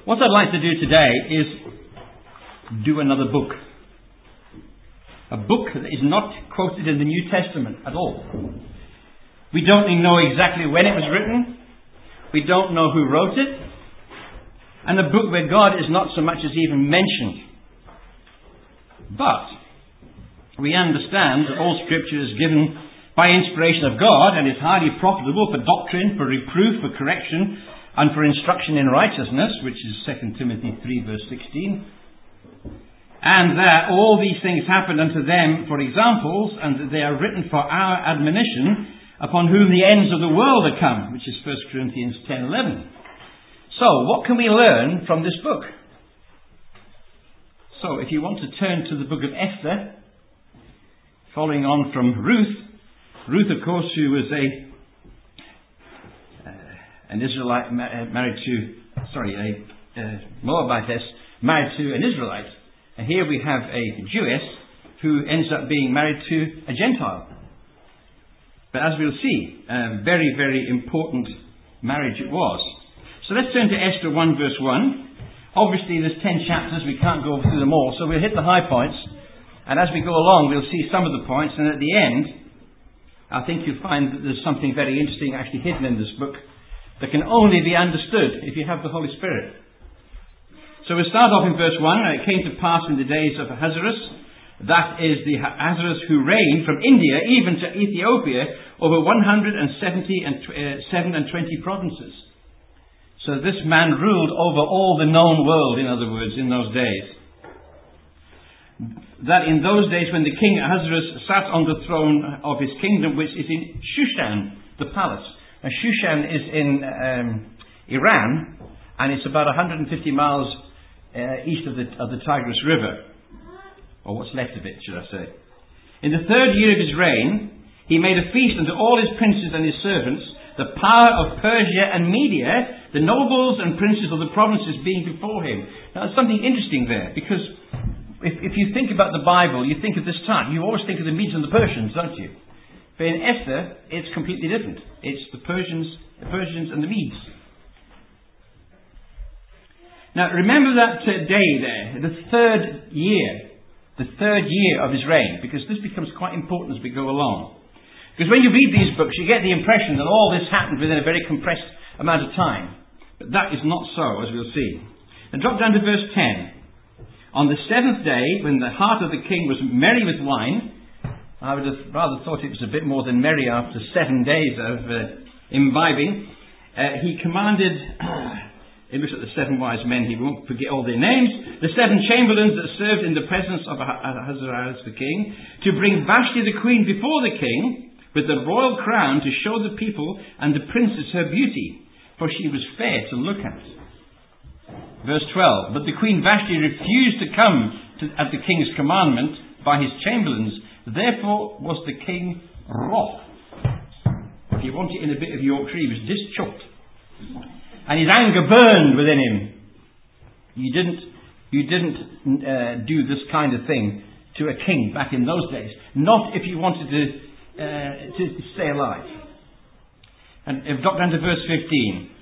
What I'd like to do today is do another book. A book that is not quoted in the New Testament at all. We don't even know exactly when it was written. We don't know who wrote it. And a book where God is not so much as even mentioned. But we understand that all Scripture is given by inspiration of God and is highly profitable for doctrine, for reproof, for correction, and for instruction in righteousness, which is 2 Timothy 3 verse 16. And that all these things happen unto them for examples, and that they are written for our admonition, upon whom the ends of the world are come, which is 1 Corinthians 10:11. So, what can we learn from this book? So, if you want to turn to the book of Esther, following on from Ruth, of course, who was an Israelite a Moabitess married to an Israelite. And here we have a Jewess who ends up being married to a Gentile. But as we'll see, a very, very important marriage it was. So let's turn to Esther 1 verse 1. Obviously there's 10 chapters, we can't go through them all, so we'll hit the high points. And as we go along, we'll see some of the points, and at the end, I think you'll find that there's something very interesting actually hidden in this book that can only be understood if you have the Holy Spirit. So we'll start off in verse 1. It came to pass in the days of Ahasuerus, that is the Ahasuerus who reigned from India even to Ethiopia, over 127 provinces. So this man ruled over all the known world, in other words, in those days. That in those days when the king Ahasuerus sat on the throne of his kingdom, which is in Shushan, the palace. Now Shushan is in Iran, and it's about 150 miles east of the Tigris River, or what's left of it, should I say. In the 3rd year of his reign, he made a feast unto all his princes and his servants, the power of Persia and Media, the nobles and princes of the provinces being before him. Now there's something interesting there, because if you think about the Bible, you think of this time, you always think of the Medes and the Persians, don't you? But in Esther, it's completely different. It's the Persians and the Medes. Now remember that day there, the third year of his reign, because this becomes quite important as we go along. Because when you read these books, you get the impression that all this happened within a very compressed amount of time. But that is not so, as we'll see. Now drop down to verse 10. On the 7th day, when the heart of the king was merry with wine, I would have rather thought it was a bit more than merry after 7 days of imbibing, he commanded, he looks at the 7 wise men, he won't forget all their names, the 7 chamberlains that served in the presence of Ahasuerus the king, to bring Vashti the queen before the king, with the royal crown, to show the people and the princes her beauty, for she was fair to look at. Verse 12, but the queen Vashti refused to come at the king's commandment by his chamberlains. Therefore was the king wroth. If you want it in a bit of Yorkshire, he was dischoked. And his anger burned within him. You didn't do this kind of thing to a king back in those days. Not if you wanted to stay alive. And drop down to verse 15.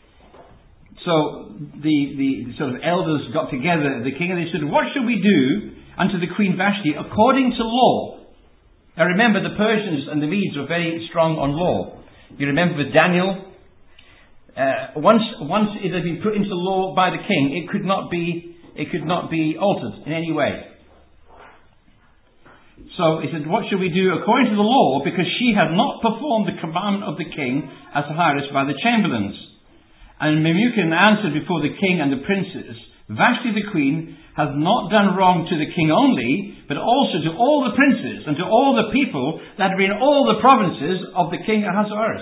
So the sort of elders got together, the king, and they said, what shall we do unto the queen Vashti according to law? Now remember, the Persians and the Medes were very strong on law. You remember with Daniel, once it had been put into law by the king, it could not be altered in any way. So he said, what shall we do according to the law, because she had not performed the commandment of the king Ahasuerus by the chamberlains. And Memucan answered before the king and the princes, Vashti the queen hath not done wrong to the king only, but also to all the princes and to all the people that are in all the provinces of the king Ahasuerus.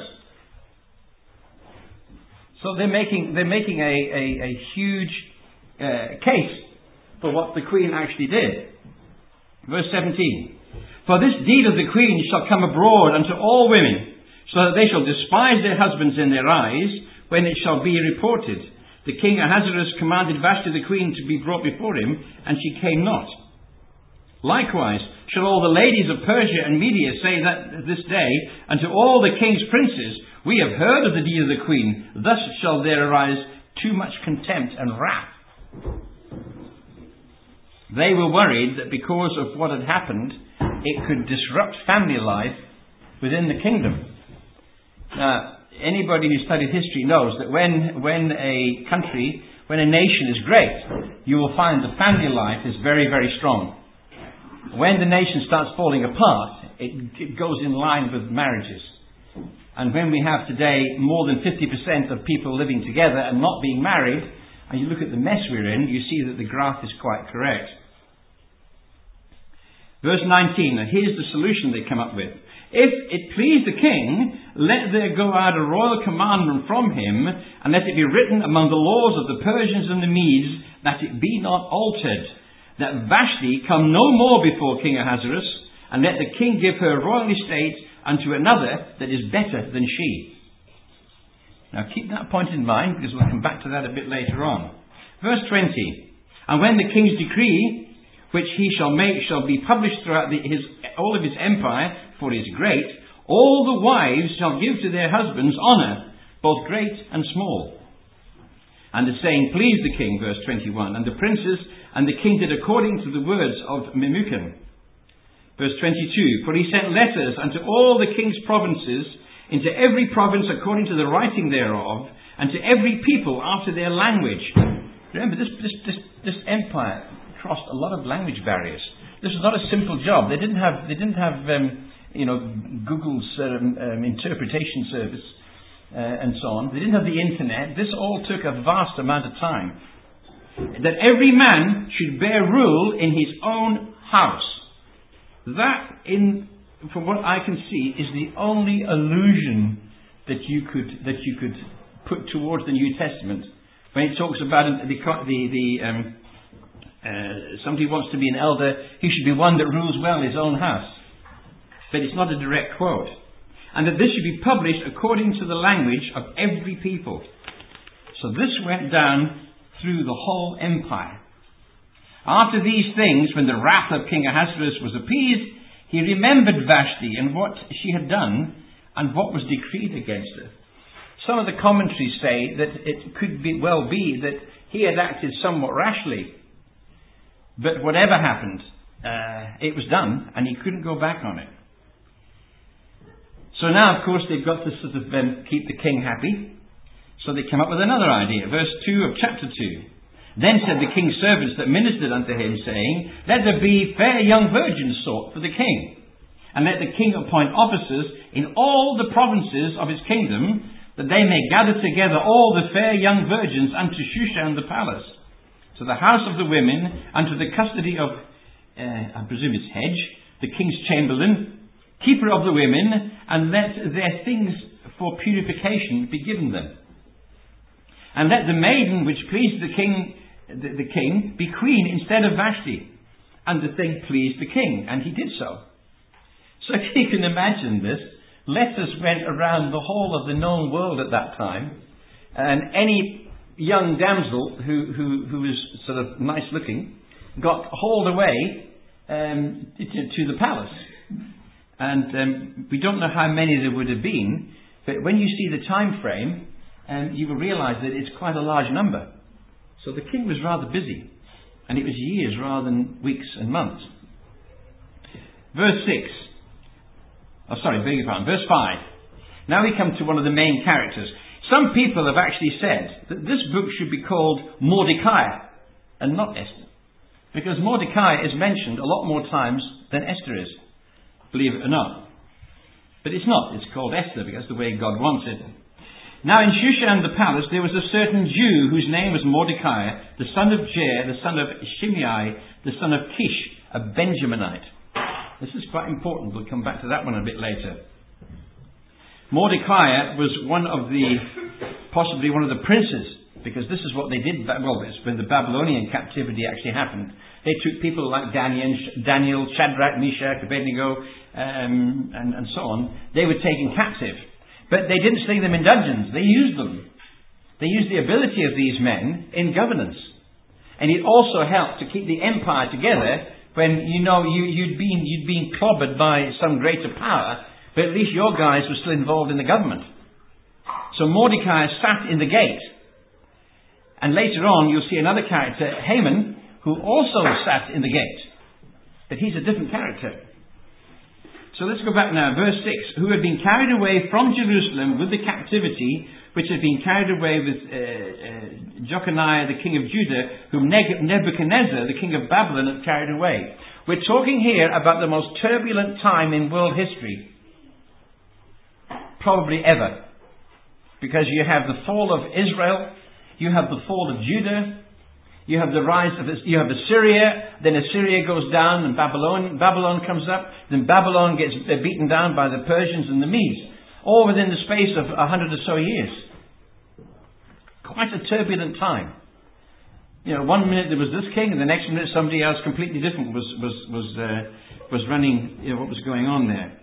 So they're making a huge case for what the queen actually did. Verse 17. For this deed of the queen shall come abroad unto all women, so that they shall despise their husbands in their eyes, when it shall be reported, the king Ahasuerus commanded Vashti the queen to be brought before him, and she came not. Likewise shall all the ladies of Persia and Media say that this day unto all the king's princes, we have heard of the deed of the queen, thus shall there arise too much contempt and wrath. They were worried that because of what had happened, it could disrupt family life within the kingdom. Now, anybody who studied history knows that when a country, when a nation is great, you will find the family life is very, very strong. When the nation starts falling apart, it goes in line with marriages. And when we have today more than 50% of people living together and not being married, and you look at the mess we're in, you see that the graph is quite correct. Verse 19, and here's the solution they come up with. If it please the king, let there go out a royal commandment from him, and let it be written among the laws of the Persians and the Medes, that it be not altered, that Vashti come no more before King Ahasuerus, and let the king give her royal estate unto another that is better than she. Now keep that point in mind, because we'll come back to that a bit later on. Verse 20, and when the king's decree, which he shall make, shall be published throughout all of his empire, for it is great, all the wives shall give to their husbands honour, both great and small. And the saying pleased the king, verse 21, and the princes and the king did according to the words of Memucan. Verse 22, for he sent letters unto all the king's provinces, into every province according to the writing thereof, and to every people after their language. Remember, this empire crossed a lot of language barriers. This was not a simple job. They didn't have Google's interpretation service and so on. They didn't have the internet. This all took a vast amount of time. That every man should bear rule in his own house. That, from what I can see, is the only allusion that you could put towards the New Testament when it talks about somebody wants to be an elder, he should be one that rules well his own house. But it's not a direct quote. And that this should be published according to the language of every people. So this went down through the whole empire. After these things, when the wrath of King Ahasuerus was appeased, he remembered Vashti and what she had done and what was decreed against her. Some of the commentaries say that it could well be that he had acted somewhat rashly. But whatever happened, it was done, and he couldn't go back on it. So now, of course, they've got to sort of keep the king happy. So they come up with another idea. Verse 2 of chapter 2. Then said the king's servants that ministered unto him, saying, let there be fair young virgins sought for the king. And let the king appoint officers in all the provinces of his kingdom, that they may gather together all the fair young virgins unto Shushan the palace, to the house of the women, and to the custody of, I presume it's Hedge, the king's chamberlain, keeper of the women, and let their things for purification be given them. And let the maiden which pleased the king be queen instead of Vashti. And the thing pleased the king, and he did so. So if you can imagine this, letters went around the whole of the known world at that time, and any young damsel who was sort of nice looking got hauled away to the palace. And we don't know how many there would have been, but when you see the time frame, you will realise that it's quite a large number. So the king was rather busy, and it was years rather than weeks and months. Verse 5. Verse 5. Now we come to one of the main characters. Some people have actually said that this book should be called Mordecai and not Esther, because Mordecai is mentioned a lot more times than Esther is, believe it or not. But it's not. It's called Esther because the way God wants it. Now in Shushan the palace there was a certain Jew whose name was Mordecai, the son of Jair, the son of Shimei, the son of Kish, a Benjaminite. This is quite important. We'll come back to that one a bit later. Mordecai was possibly one of the princes, because this is what they did. Well, it's when the Babylonian captivity actually happened. They took people like Daniel, Shadrach, Meshach, Abednego, and so on. They were taken captive. But they didn't sling them in dungeons. They used them. They used the ability of these men in governance. And it also helped to keep the empire together when, you'd been clobbered by some greater power, but at least your guys were still involved in the government. So Mordecai sat in the gate. And later on, you'll see another character, Haman, who also sat in the gate. But he's a different character. So let's go back now. Verse 6. Who had been carried away from Jerusalem with the captivity, which had been carried away with Jeconiah, the king of Judah, whom Nebuchadnezzar, the king of Babylon, had carried away. We're talking here about the most turbulent time in world history. Probably ever. Because you have the fall of Israel, you have the fall of Judah, you have the rise of Assyria, then Assyria goes down and Babylon comes up, then Babylon gets beaten down by the Persians and the Medes, all within the space of 100 or so years. Quite a turbulent time. One minute there was this king, and the next minute somebody else completely different was running what was going on there.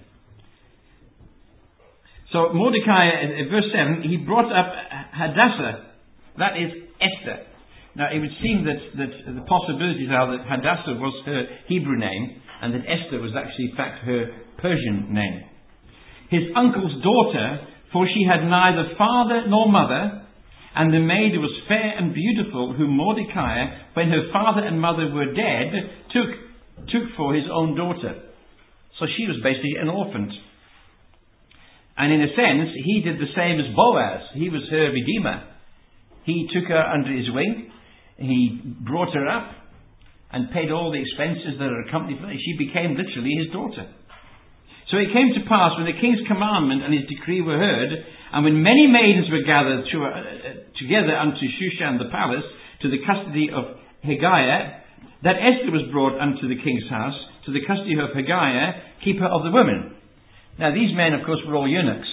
So Mordecai, verse 7, he brought up Hadassah, that is Esther. Now it would seem that the possibilities are that Hadassah was her Hebrew name, and that Esther was actually in fact her Persian name. His uncle's daughter, for she had neither father nor mother, and the maid was fair and beautiful, whom Mordecai, when her father and mother were dead, took for his own daughter. So she was basically an orphan. And in a sense, he did the same as Boaz. He was her redeemer. He took her under his wing. He brought her up and paid all the expenses that are accompanied with it. She became literally his daughter. So it came to pass, when the king's commandment and his decree were heard, and when many maidens were gathered together unto Shushan the palace, to the custody of Hegiah, that Esther was brought unto the king's house, to the custody of Hegiah, keeper of the women. Now these men, of course, were all eunuchs,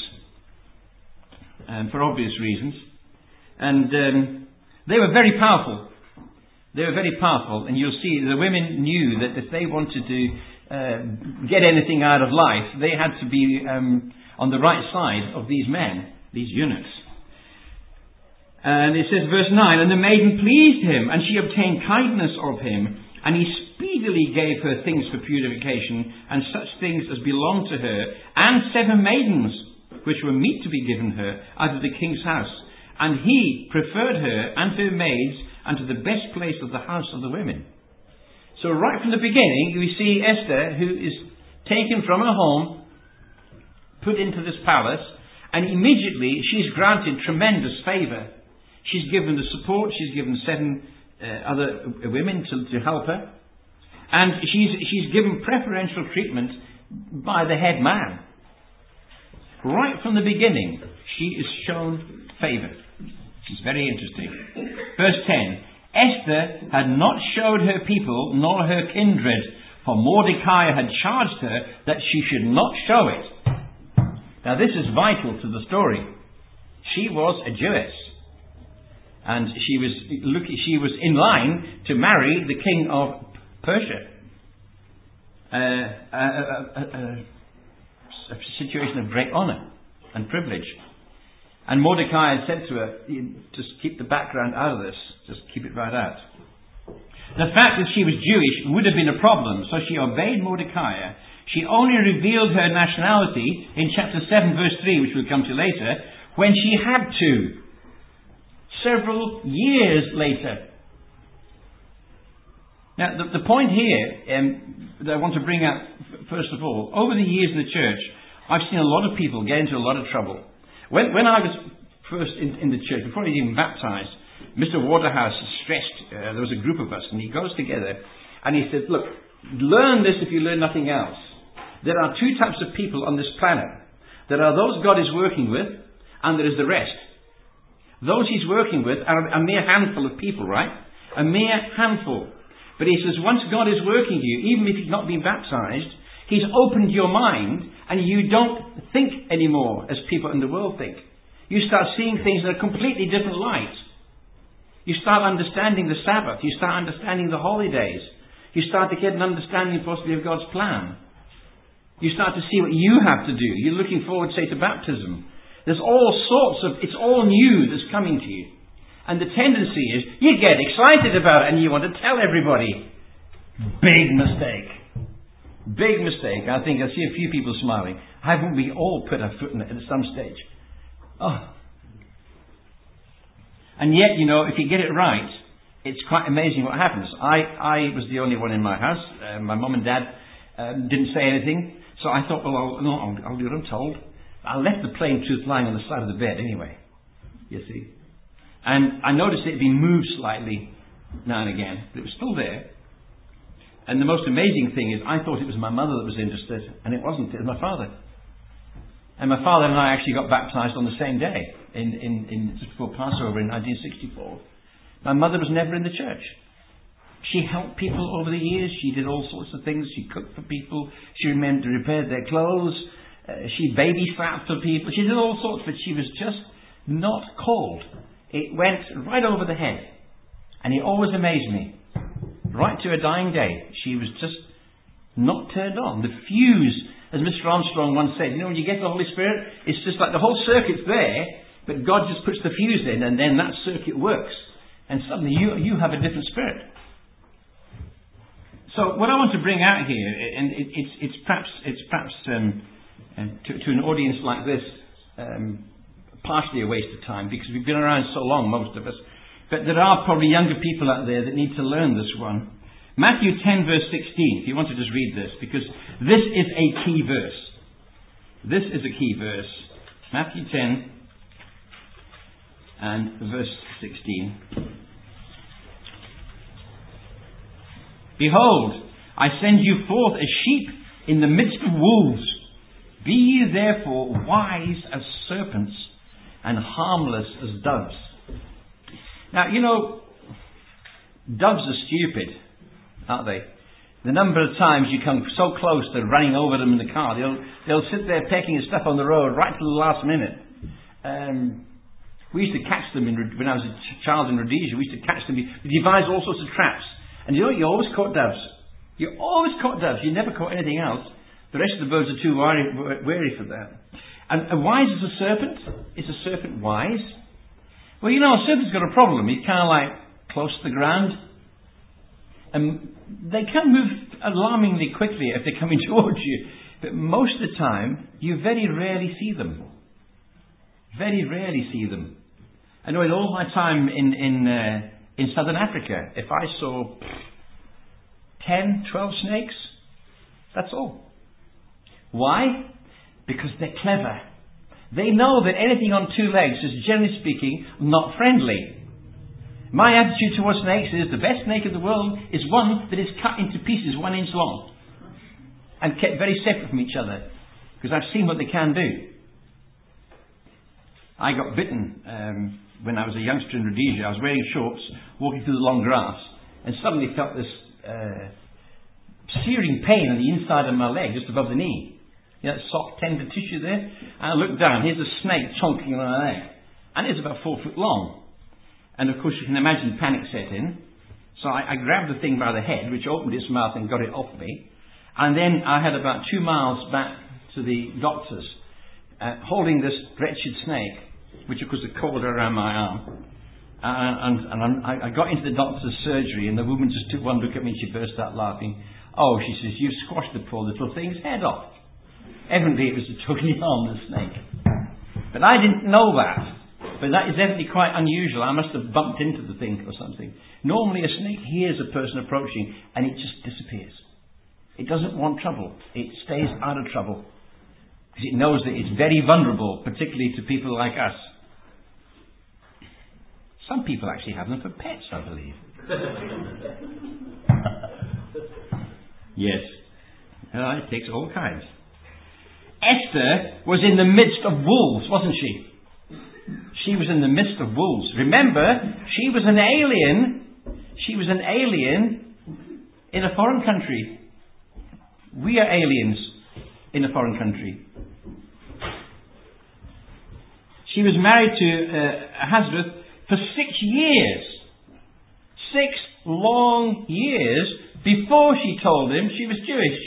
for obvious reasons. And they were very powerful. They were very powerful, and you'll see the women knew that if they wanted to get anything out of life, they had to be on the right side of these men, these eunuchs. And it says, verse 9, and the maiden pleased him, and she obtained kindness of him, and he speedily gave her things for purification, and such things as belonged to her, and 7 maidens, which were meet to be given her, out of the king's house. And he preferred her and her maids unto the best place of the house of the women. So right from the beginning, we see Esther, who is taken from her home, put into this palace, and immediately she's granted tremendous favour. She's given the support, she's given 7 other women to help her, and she's given preferential treatment by the head man. Right from the beginning, she is shown favour. It's very interesting. Verse 10, Esther had not showed her people nor her kindred, for Mordecai had charged her that she should not show it. Now this is vital to the story. She was a Jewess, and she was in line to marry the king of Persia. A situation of great honour and privilege. And Mordecai had said to her, just keep the background out of this, just keep it right out. The fact that she was Jewish would have been a problem, so she obeyed Mordecai. She only revealed her nationality in chapter 7 verse 3, which we'll come to later, when she had to. Several years later. Now, the point here that I want to bring out, first of all, over the years in the church, I've seen a lot of people get into a lot of trouble. When I was first in the church, before I was even baptized, Mr. Waterhouse stressed, there was a group of us, and he got us together, and he said, look, learn this if you learn nothing else. There are 2 types of people on this planet. There are those God is working with, and there is the rest. Those he's working with are a mere handful of people, right? A mere handful. But he says, once God is working to you, even if you've not been baptized, he's opened your mind, and you don't think anymore as people in the world think. You start seeing things in a completely different light. You start understanding the Sabbath. You start understanding the holy days. You start to get an understanding possibly of God's plan. You start to see what you have to do. You're looking forward, say, to baptism. There's all sorts of, it's all new that's coming to you. And the tendency is, you get excited about it and you want to tell everybody. Big mistake. Big mistake. I think I see a few people smiling. Haven't we all put our foot in it at some stage? Oh. And yet, if you get it right, it's quite amazing what happens. I was the only one in my house. My mum and dad didn't say anything. So I thought, well, I'll do what I'm told. I left the plain truth lying on the side of the bed anyway, you see. And I noticed it being moved slightly now and again, but it was still there. And the most amazing thing is I thought it was my mother that was interested, and it wasn't. It was my father. And my father and I actually got baptized on the same day, in just before Passover in 1964. My mother was never in the church. She helped people over the years. She did all sorts of things. She cooked for people. She repaired their clothes. She babysat for people. She did all sorts, but she was just not called. It went right over the head. And it always amazed me. Right to her dying day, she was just not turned on. The fuse, as Mr. Armstrong once said, when you get the Holy Spirit, it's just like the whole circuit's there, but God just puts the fuse in, and then that circuit works. And suddenly you have a different spirit. So what I want to bring out here, and it's perhaps to an audience like this, partially a waste of time, because we've been around so long, most of us. But there are probably younger people out there that need to learn this one. Matthew 10 verse 16, if you want to just read this, because this is a key verse. This is a key verse. Matthew 10 and verse 16. Behold, I send you forth as sheep in the midst of wolves. Be ye therefore wise as serpents and harmless as doves. Now, doves are stupid, aren't they? The number of times you come so close to running over them in the car, they'll sit there pecking at stuff on the road right to the last minute. We used to catch them when I was a child in Rhodesia. We used to catch them. We devised all sorts of traps. And you always caught doves. You always caught doves. You never caught anything else. The rest of the birds are too wary for that. And wise as a serpent? Is a serpent wise? Well, a serpent's got a problem. He's kind of like close to the ground. And they can move alarmingly quickly if they're coming towards you. But most of the time, you very rarely see them. Very rarely see them. I know in all my time in southern Africa, if I saw 10, 12 snakes, that's all. Why? Because they're clever. They know that anything on two legs is, generally speaking, not friendly. My attitude towards snakes is the best snake in the world is one that is cut into pieces 1 inch long and kept very separate from each other, because I've seen what they can do. I got bitten when I was a youngster in Rhodesia. I was wearing shorts, walking through the long grass, and suddenly felt this searing pain on the inside of my leg, just above the knee. That soft, tender tissue there. And I looked down. Here's a snake chonking on my leg. And it's about 4 foot long. And of course you can imagine panic set in. So I grabbed the thing by the head, which opened its mouth and got it off me. And then I had about 2 miles back to the doctor's, holding this wretched snake, which of course had coiled around my arm. And I got into the doctor's surgery, and the woman just took one look at me and she burst out laughing. Oh, she says, you squashed the poor little thing's head off. Evidently it was a totally harmless snake. But I didn't know that. But that is evidently quite unusual. I must have bumped into the thing or something. Normally a snake hears a person approaching and it just disappears. It doesn't want trouble. It stays out of trouble. Because it knows that it's very vulnerable, particularly to people like us. Some people actually have them for pets, I believe. Yes. It takes all kinds. Esther was in the midst of wolves, wasn't she? She was in the midst of wolves. Remember, she was an alien. She was an alien in a foreign country. We are aliens in a foreign country. She was married to Ahasuerus for 6 years. 6 long years before she told him she was Jewish.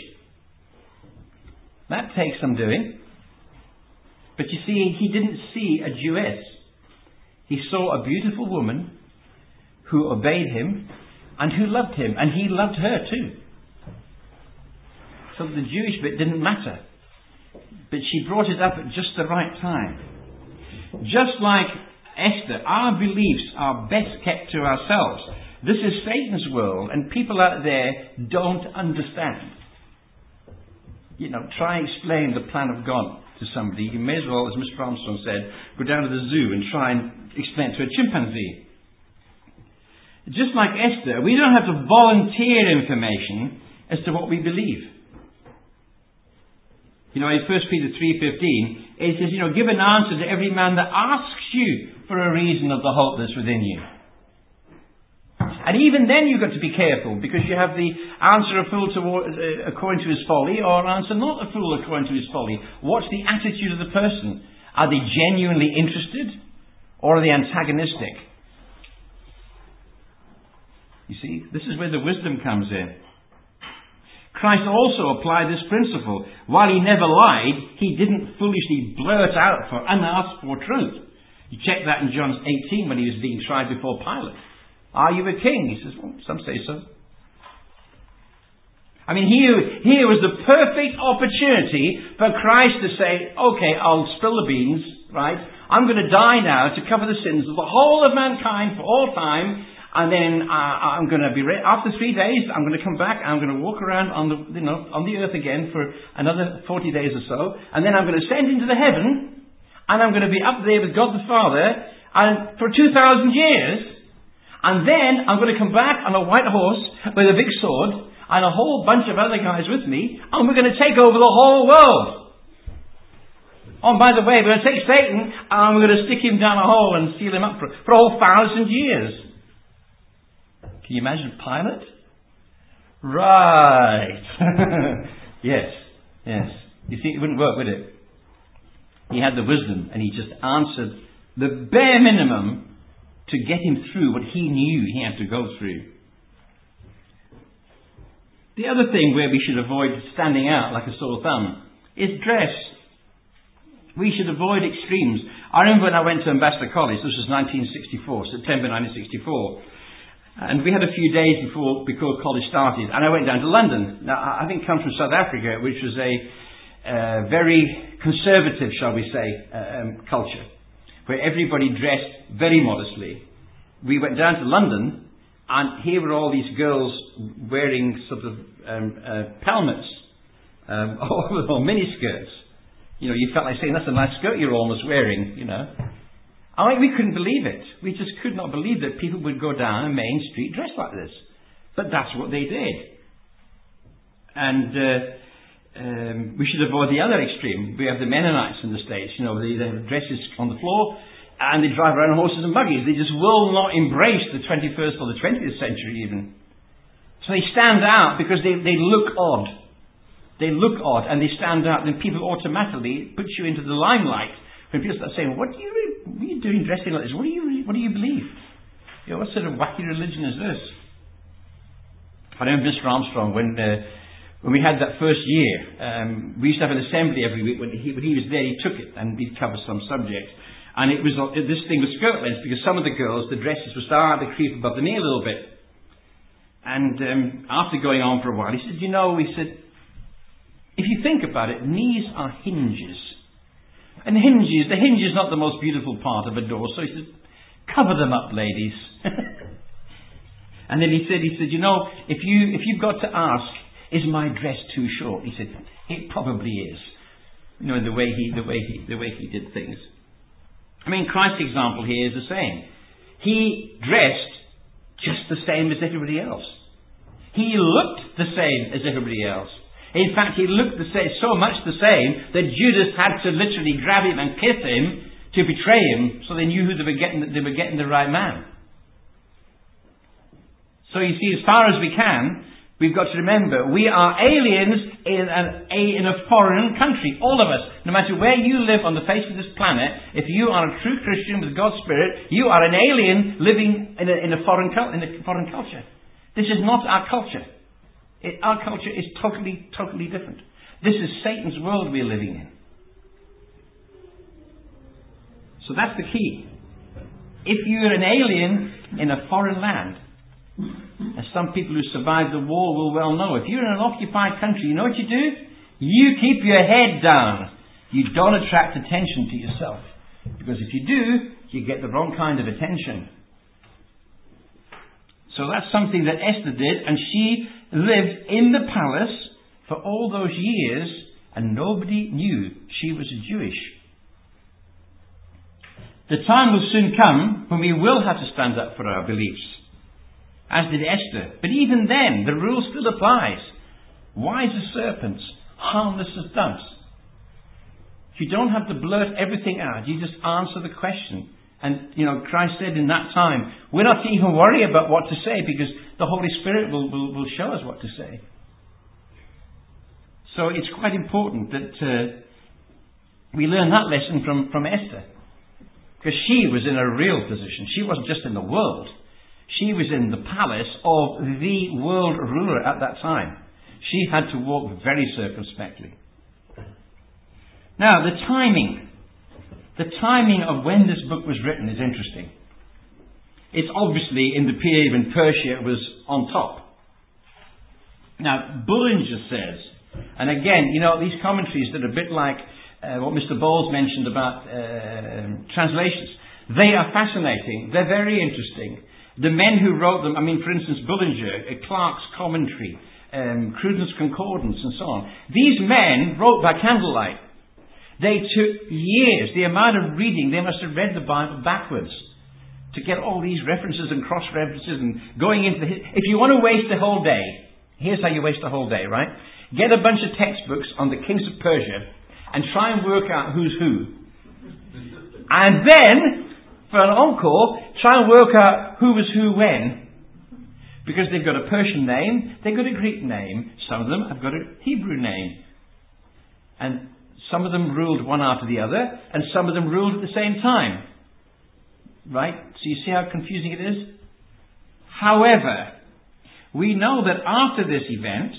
That takes some doing. But you see, he didn't see a Jewess. He saw a beautiful woman who obeyed him and who loved him. And he loved her too. So the Jewish bit didn't matter. But she brought it up at just the right time. Just like Esther, our beliefs are best kept to ourselves. This is Satan's world, and people out there don't understand. Try and explain the plan of God to somebody. You may as well, as Mr. Armstrong said, go down to the zoo and try and explain it to a chimpanzee. Just like Esther, we don't have to volunteer information as to what we believe. In 1 Peter 3:15, it says, give an answer to every man that asks you for a reason of the hope that's within you. And even then you've got to be careful, because you have the answer a fool according to his folly, or answer not a fool according to his folly. What's the attitude of the person? Are they genuinely interested, or are they antagonistic? You see, this is where the wisdom comes in. Christ also applied this principle. While he never lied, he didn't foolishly blurt out for unasked for truth. You check that in John 18 when he was being tried before Pilate. Are you a king? He says, well, some say so. I mean, here was the perfect opportunity for Christ to say, okay, I'll spill the beans, right? I'm going to die now to cover the sins of the whole of mankind for all time. And then I'm going to be after 3 days. I'm going to come back. I'm going to walk around on the earth again for another 40 days or so. And then I'm going to ascend into the heaven, and I'm going to be up there with God the Father, and for 2,000 years. And then I'm going to come back on a white horse with a big sword and a whole bunch of other guys with me, and we're going to take over the whole world. Oh, and by the way, we're going to take Satan and we're going to stick him down a hole and seal him up for a whole 1,000 years. Can you imagine Pilate? Right. Yes. You see, it wouldn't work, would it? He had the wisdom, and he just answered the bare minimum to get him through what he knew he had to go through. The other thing where we should avoid standing out like a sore thumb is dress. We should avoid extremes. I remember when I went to Ambassador College, this was 1964, September 1964. And we had a few days before college started, and I went down to London. Now, I think come from South Africa, which was a very conservative, shall we say, culture, where everybody dressed very modestly. We went down to London, and here were all these girls wearing sort of pelmets or miniskirts. You felt like saying, that's a nice skirt you're almost wearing, we couldn't believe it. We just could not believe that people would go down a main street dressed like this. But that's what they did. And we should avoid the other extreme. We have the Mennonites in the States. They have dresses on the floor, and they drive around horses and buggies. They just will not embrace the 21st or the 20th century even. So they stand out because they look odd. They look odd, and they stand out, and people automatically put you into the limelight. When people start saying, what are you doing dressing like this? What do you believe? What sort of wacky religion is this? I remember Mr. Armstrong, when we had that first year, we used to have an assembly every week. When he was there, he took it, and we'd cover some subject. And it was this thing with skirt lengths, because some of the girls, the dresses were starting to creep above the knee a little bit. And after going on for a while, he said, if you think about it, knees are hinges. And the hinge is not the most beautiful part of a door. So he said, cover them up, ladies. And then he said, if you've got to ask, is my dress too short? He said, it probably is. The way he did things. I mean, Christ's example here is the same. He dressed just the same as everybody else. He looked the same as everybody else. In fact, he looked so much the same that Judas had to literally grab him and kiss him to betray him, so they knew who they were getting the right man. So you see, as far as we can, we've got to remember, we are aliens in a foreign country. All of us. No matter where you live on the face of this planet, if you are a true Christian with God's Spirit, you are an alien living in a foreign culture. This is not our culture. Our culture is totally, totally different. This is Satan's world we're living in. So that's the key. If you're an alien in a foreign land, as some people who survived the war will well know, if you're in an occupied country, you know what you do? You keep your head down. You don't attract attention to yourself. Because if you do, you get the wrong kind of attention. So that's something that Esther did, and she lived in the palace for all those years, and nobody knew she was Jewish. The time will soon come when we will have to stand up for our beliefs, as did Esther. But even then, the rule still applies. Wise as serpents, harmless as doves. You don't have to blurt everything out. You just answer the question. And, Christ said in that time, we're not to even worry about what to say, because the Holy Spirit will show us what to say. So it's quite important that we learn that lesson from Esther. Because she was in a real position. She wasn't just in the world. She was in the palace of the world ruler at that time. She had to walk very circumspectly. Now, the timing of when this book was written is interesting. It's obviously in the period when Persia was on top. Now, Bullinger says, and again, these commentaries that are a bit like what Mr. Bowles mentioned about translations, they are fascinating. They're very interesting. The men who wrote them, for instance, Bullinger, Clark's commentary, Cruden's Concordance, and so on. These men wrote by candlelight. They took years, the amount of reading, they must have read the Bible backwards to get all these references and cross-references and going into if you want to waste a whole day, here's how you waste a whole day, right? Get a bunch of textbooks on the kings of Persia and try and work out who's who. And then, for an encore, try and work out who was who when. Because they've got a Persian name, they've got a Greek name, some of them have got a Hebrew name. And some of them ruled one after the other, and some of them ruled at the same time. Right? So you see how confusing it is? However, we know that after this event,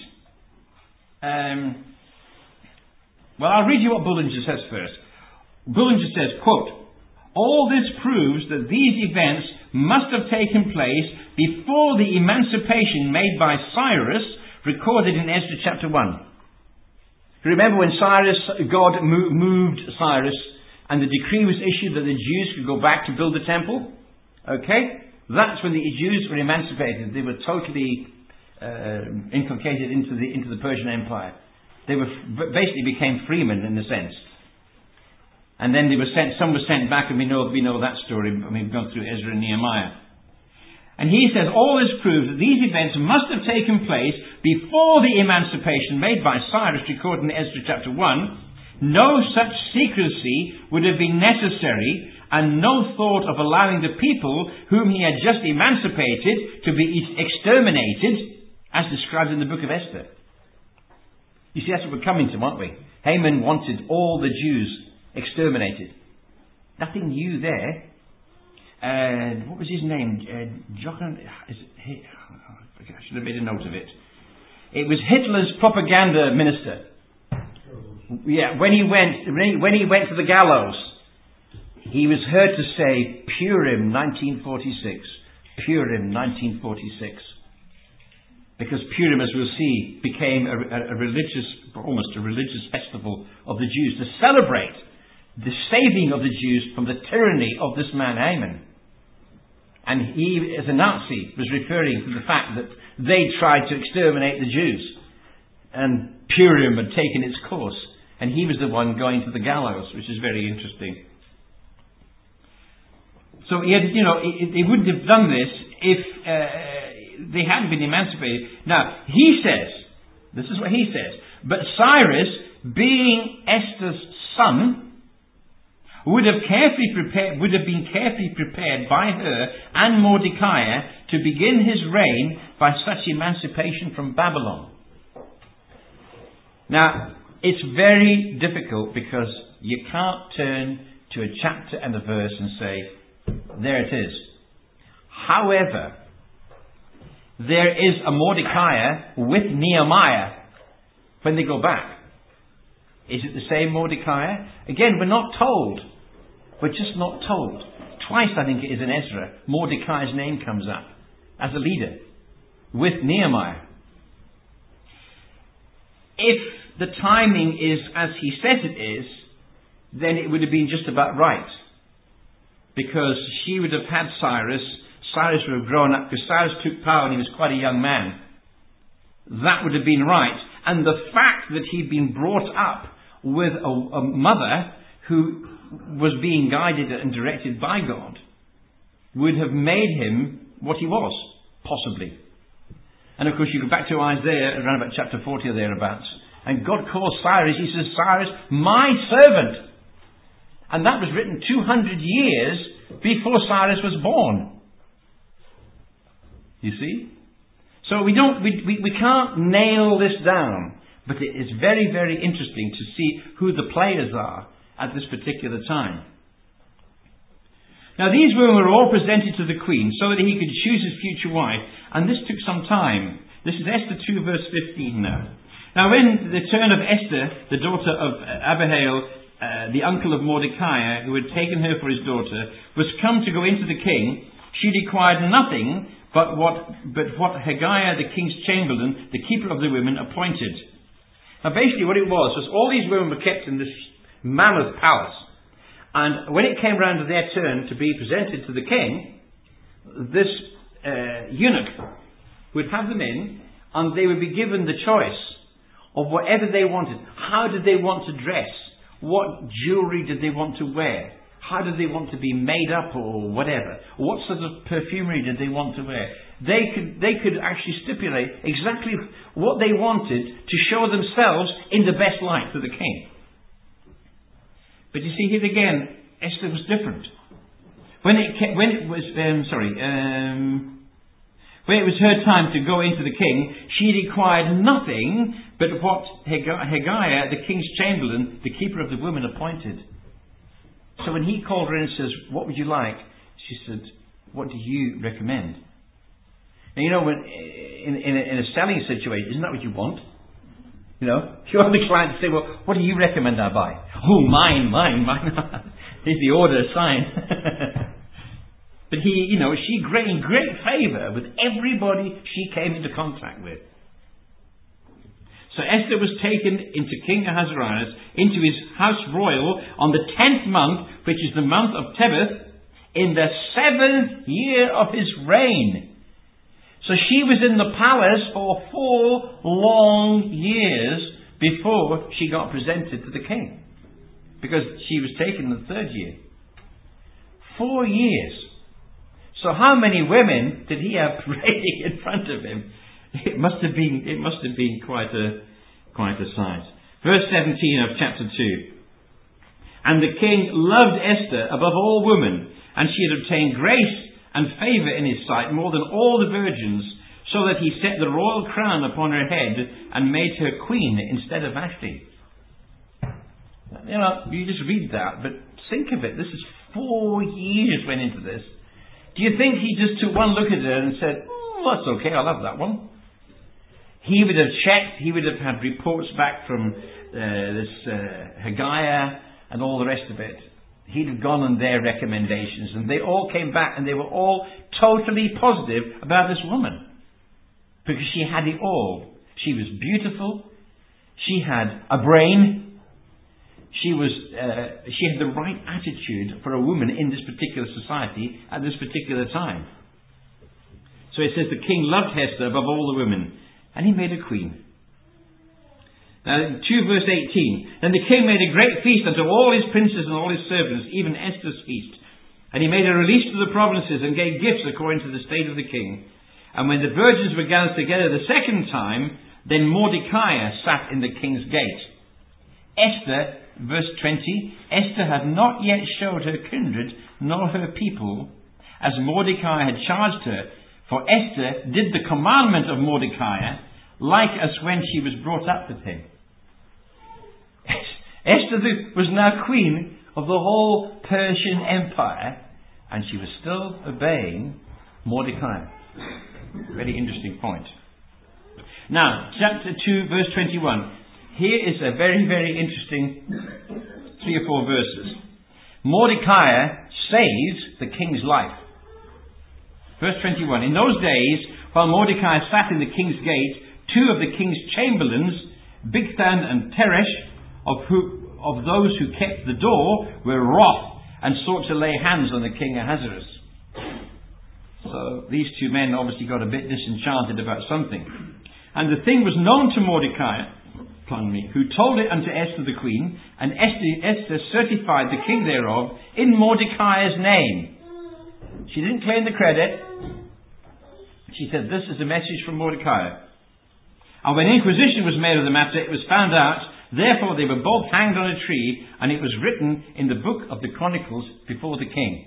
I'll read you what Bullinger says first. Bullinger says, quote, all this proves that these events must have taken place before the emancipation made by Cyrus, recorded in Ezra chapter 1. Remember when God moved Cyrus, and the decree was issued that the Jews could go back to build the temple? Okay? That's when the Jews were emancipated. They were totally inculcated into the Persian Empire. They basically became freemen in a sense. And then they were sent. Some were sent back, and we know that story. We've gone through Ezra and Nehemiah. And he says, all this proves that these events must have taken place before the emancipation made by Cyrus, recorded in Ezra chapter 1. No such secrecy would have been necessary, and no thought of allowing the people whom he had just emancipated to be exterminated, as described in the book of Esther. You see, that's what we're coming to, aren't we? Haman wanted all the Jews exterminated. Nothing new there. What was his name? I should have made a note of it. It was Hitler's propaganda minister. Yeah, when he went to the gallows, he was heard to say Purim 1946. Purim 1946. Because Purim, as we'll see, became almost a religious festival of the Jews to celebrate the saving of the Jews from the tyranny of this man Haman. And he, as a Nazi, was referring to the fact that they tried to exterminate the Jews. And Purim had taken its course. And he was the one going to the gallows, which is very interesting. So he wouldn't have done this if they hadn't been emancipated. Now, he says, this is what he says, but Cyrus, being Esther's son, would have been carefully prepared by her and Mordecai to begin his reign by such emancipation from Babylon. Now, it's very difficult because you can't turn to a chapter and a verse and say, there it is. However, there is a Mordecai with Nehemiah when they go back. Is it the same Mordecai? Again, we're not told. We're just not told. Twice, I think it is in Ezra, Mordecai's name comes up as a leader with Nehemiah. If the timing is as he says it is, then it would have been just about right. because she would have had Cyrus. Cyrus would have grown up, because Cyrus took power when he was quite a young man. That would have been right. And the fact that he'd been brought up with a mother who was being guided and directed by God would have made him what he was, possibly. And of course you go back to Isaiah around about chapter 40 or thereabouts, and God calls Cyrus, he says, Cyrus, my servant. And that was written 200 years before Cyrus was born. You see? So we can't nail this down, but it is very, very interesting to see who the players are at this particular time. Now these women were all presented to the queen so that he could choose his future wife, and this took some time. This is Esther 2 verse 15 now. Now when the turn of Esther, the daughter of Abihail, the uncle of Mordecai, who had taken her for his daughter, was come to go into the king, she required nothing but what Hegai, the king's chamberlain, the keeper of the women, appointed. Now basically what it was all these women were kept in this mammoth palace. And when it came round to their turn to be presented to the king, this eunuch would have them in, and they would be given the choice of whatever they wanted. How did they want to dress? What jewellery did they want to wear? How did they want to be made up or whatever? What sort of perfumery did they want to wear? They could actually stipulate exactly what they wanted to show themselves in the best light to the king. But you see, here again, Esther was different. When it was her time to go into the king, she required nothing but what Hegai, the king's chamberlain, the keeper of the women, appointed. So when he called her in and says, "What would you like?" she said, "What do you recommend?" Now, you know, when in a selling situation, isn't that what you want? You know, you want the client to say, "Well, what do you recommend I buy?" "Oh, mine." Here's the order signed. But she gained great favour with everybody she came into contact with. So Esther was taken into King Ahasuerus, into his house royal, on the 10th month, which is the month of Tebeth, in the 7th year of his reign. So she was in the palace for 4 long years before she got presented to the king. Because she was taken in the 3rd year. 4 years. So how many women did he have parading in front of him? It must have been quite a sight. Verse 17 of chapter 2. And the king loved Esther above all women, and she had obtained grace and favour in his sight more than all the virgins, so that he set the royal crown upon her head and made her queen instead of Vashti. You know, you just read that, but think of it. This is 4 years went into this. Do you think he just took one look at her and said, "Oh, that's okay, I'll have that one"? He would have checked, he would have had reports back from this Hegai and all the rest of it. He'd have gone on their recommendations, and they all came back, and they were all totally positive about this woman. Because she had it all. She was beautiful. She had a brain. She had the right attitude for a woman in this particular society at this particular time. So it says the king loved Esther above all the women, and he made her queen. Now 2 verse 18. Then the king made a great feast unto all his princes and all his servants, even Esther's feast. And he made a release to the provinces and gave gifts according to the state of the king. And when the virgins were gathered together the second time, then Mordecai sat in the king's gate. Esther, verse 20, Esther had not yet showed her kindred nor her people, as Mordecai had charged her. For Esther did the commandment of Mordecai, like as when she was brought up with him. Esther was now queen of the whole Persian Empire, and she was still obeying Mordecai. Very interesting point. Now, chapter 2, verse 21. Here is a very, very interesting 3 or 4 verses. Mordecai saves the king's life. Verse 21. In those days, while Mordecai sat in the king's gate, 2 of the king's chamberlains, Bigthan and Teresh, of those who kept the door, were wroth, and sought to lay hands on the king Ahasuerus. So these two men obviously got a bit disenchanted about something. And the thing was known to Mordecai, who told it unto Esther the queen, and Esther certified the king thereof in Mordecai's name. She didn't claim the credit. She said, this is a message from Mordecai. And when inquisition was made of the matter, it was found out. Therefore they were both hanged on a tree, and it was written in the book of the Chronicles before the king.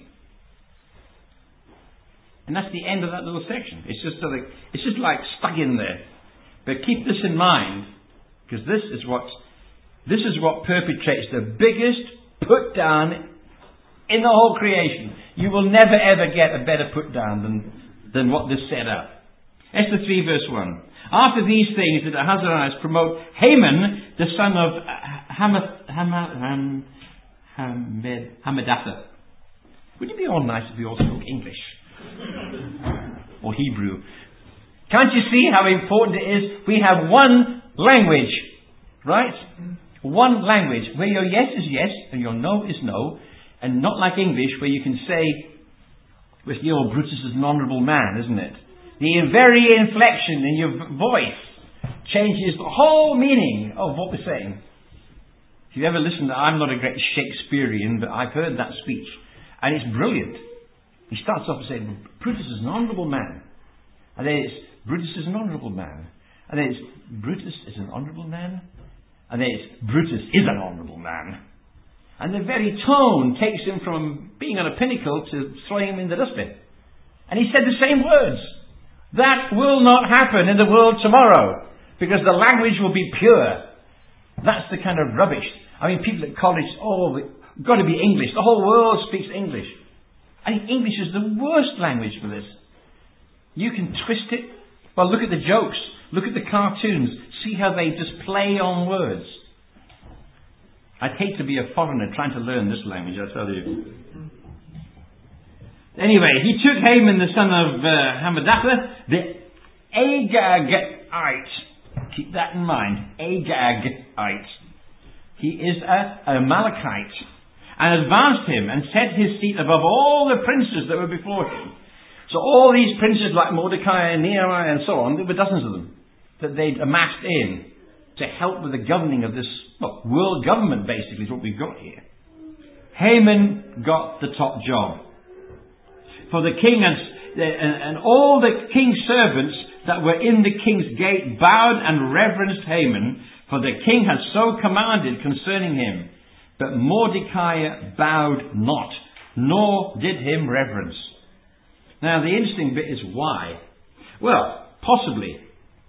And that's the end of that little section. It's just like stuck in there. But keep this in mind, because this is what perpetrates the biggest put down in the whole creation. You will never ever get a better put down than what this set up. Esther 3 verse 1. After these things did Ahasuerus promote Haman, the son of Hammedatha. Wouldn't it be all nice if we all spoke English? Or Hebrew? Can't you see how important it is? We have one language. Right? One language. Where your yes is yes and your no is no. And not like English where you can say, with your Brutus is an honourable man, isn't it? The very inflection in your voice changes the whole meaning of what we're saying. If you've ever listened, I'm not a great Shakespearean, but I've heard that speech. And it's brilliant. He starts off by saying, Brutus is an honourable man. And then it's, Brutus is an honourable man. And then it's, Brutus is an honourable man. And then it's, Brutus is an honourable man. And the very tone takes him from being on a pinnacle to throwing him in the dustbin. And he said the same words. That will not happen in the world tomorrow, because the language will be pure. That's the kind of rubbish. I mean, people at college, it's got to be English. The whole world speaks English. I think English is the worst language for this. You can twist it. Well, look at the jokes. Look at the cartoons. See how they just play on words. I'd hate to be a foreigner trying to learn this language, I tell you. Anyway, he took Haman, the son of Hammedatha, the Agagite. Keep that in mind. Agagite. He is an Amalekite. And advanced him and set his seat above all the princes that were before him. So all these princes like Mordecai and Nehemiah and so on, there were dozens of them that they'd amassed in to help with the governing of this world government, basically, is what we've got here. Haman got the top job. For the king and all the king's servants that were in the king's gate bowed and reverenced Haman, for the king had so commanded concerning him. But Mordecai bowed not, nor did him reverence. Now the interesting bit is why. Well, possibly,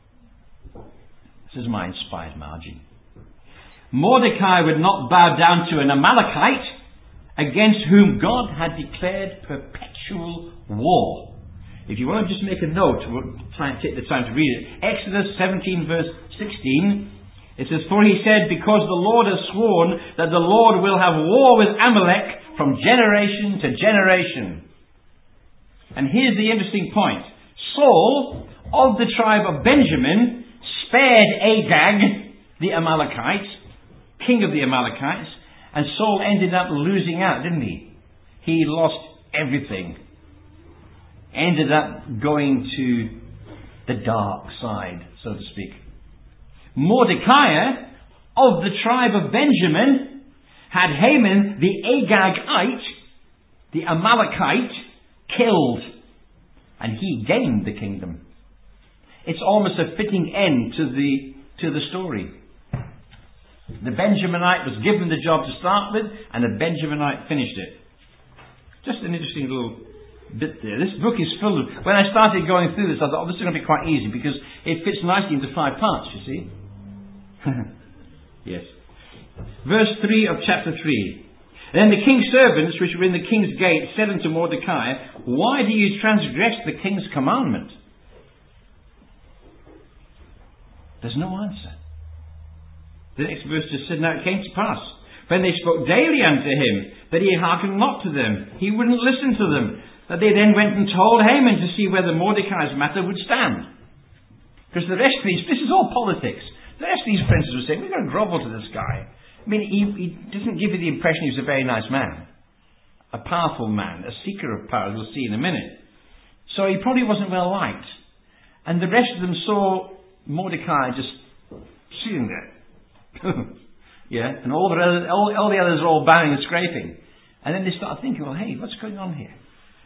this is my inspired margin, Mordecai would not bow down to an Amalekite against whom God had declared perpetual war. If you want to just make a note, we'll try and take the time to read it. Exodus 17 verse 16, it says, For he said, because the Lord has sworn that the Lord will have war with Amalek from generation to generation. And here's the interesting point. Saul, of the tribe of Benjamin, spared Agag, the Amalekite, king of the Amalekites, and Saul ended up losing out, didn't he? He lost everything. Ended up going to the dark side, so to speak. Mordecai, of the tribe of Benjamin, had Haman, the Agagite, the Amalekite, killed. And he gained the kingdom. It's almost a fitting end to the story. The Benjaminite was given the job to start with, and the Benjaminite finished it. Just an interesting little bit there. This book is full of... When I started going through this, I thought, this is going to be quite easy, because it fits nicely into 5 parts, you see. Yes. Verse 3 of chapter 3. Then the king's servants, which were in the king's gate, said unto Mordecai, Why do you transgress the king's commandment? There's no answer. The next verse just said, Now it came to pass, when they spoke daily unto him, that he hearkened not to them. He wouldn't listen to them. That they then went and told Haman to see whether Mordecai's matter would stand. Because the rest of these, this is all politics. The rest of these princes were saying, we're going to grovel to this guy. I mean, he doesn't give you the impression he was a very nice man. a powerful man, a seeker of power, as we'll see in a minute. So he probably wasn't well liked. And the rest of them saw Mordecai just sitting there. Yeah, and all the others are all bowing and scraping. And then they start thinking, well, hey, what's going on here?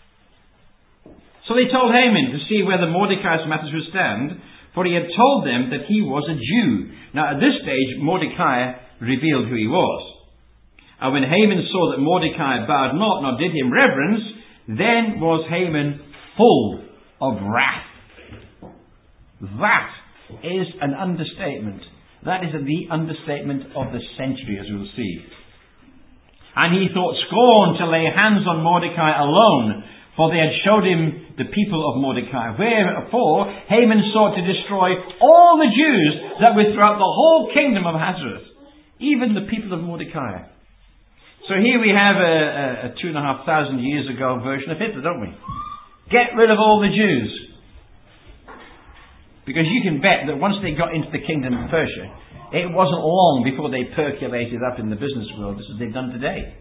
So they told Haman to see whether Mordecai's matters would stand, for he had told them that he was a Jew. Now at this stage, Mordecai revealed who he was. And when Haman saw that Mordecai bowed not, nor did him reverence, then was Haman full of wrath. That is an understatement. That is the understatement of the century, as we'll see. And he thought scorn to lay hands on Mordecai alone, for they had showed him the people of Mordecai. Wherefore Haman sought to destroy all the Jews that were throughout the whole kingdom of Ahasuerus, even the people of Mordecai. So here we have a 2,500 years ago version of Hitler, don't we? Get rid of all the Jews. Because you can bet that once they got into the kingdom of Persia, it wasn't long before they percolated up in the business world, just as they've done today.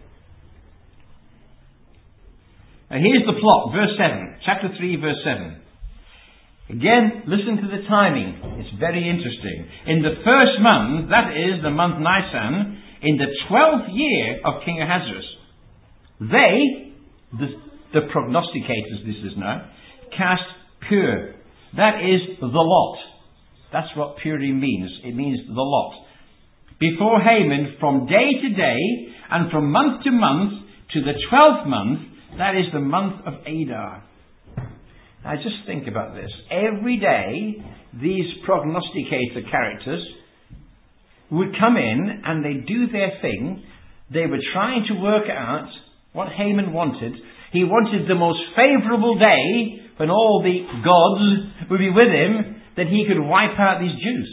Now here's the plot, verse 7, chapter 3, verse 7. Again, listen to the timing. It's very interesting. In the first month, that is the month Nisan, in the 12th year of King Ahasuerus, they, the prognosticators this is now, cast Pur. That is the lot. That's what Purim means. It means the lot. Before Haman, from day to day, and from month to month, to the 12th month, that is the month of Adar. Now just think about this. Every day, these prognosticator characters would come in and they'd do their thing. They were trying to work out what Haman wanted. He wanted the most favourable day when all the gods would be with him, that he could wipe out these Jews.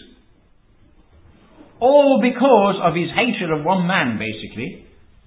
All because of his hatred of one man, basically.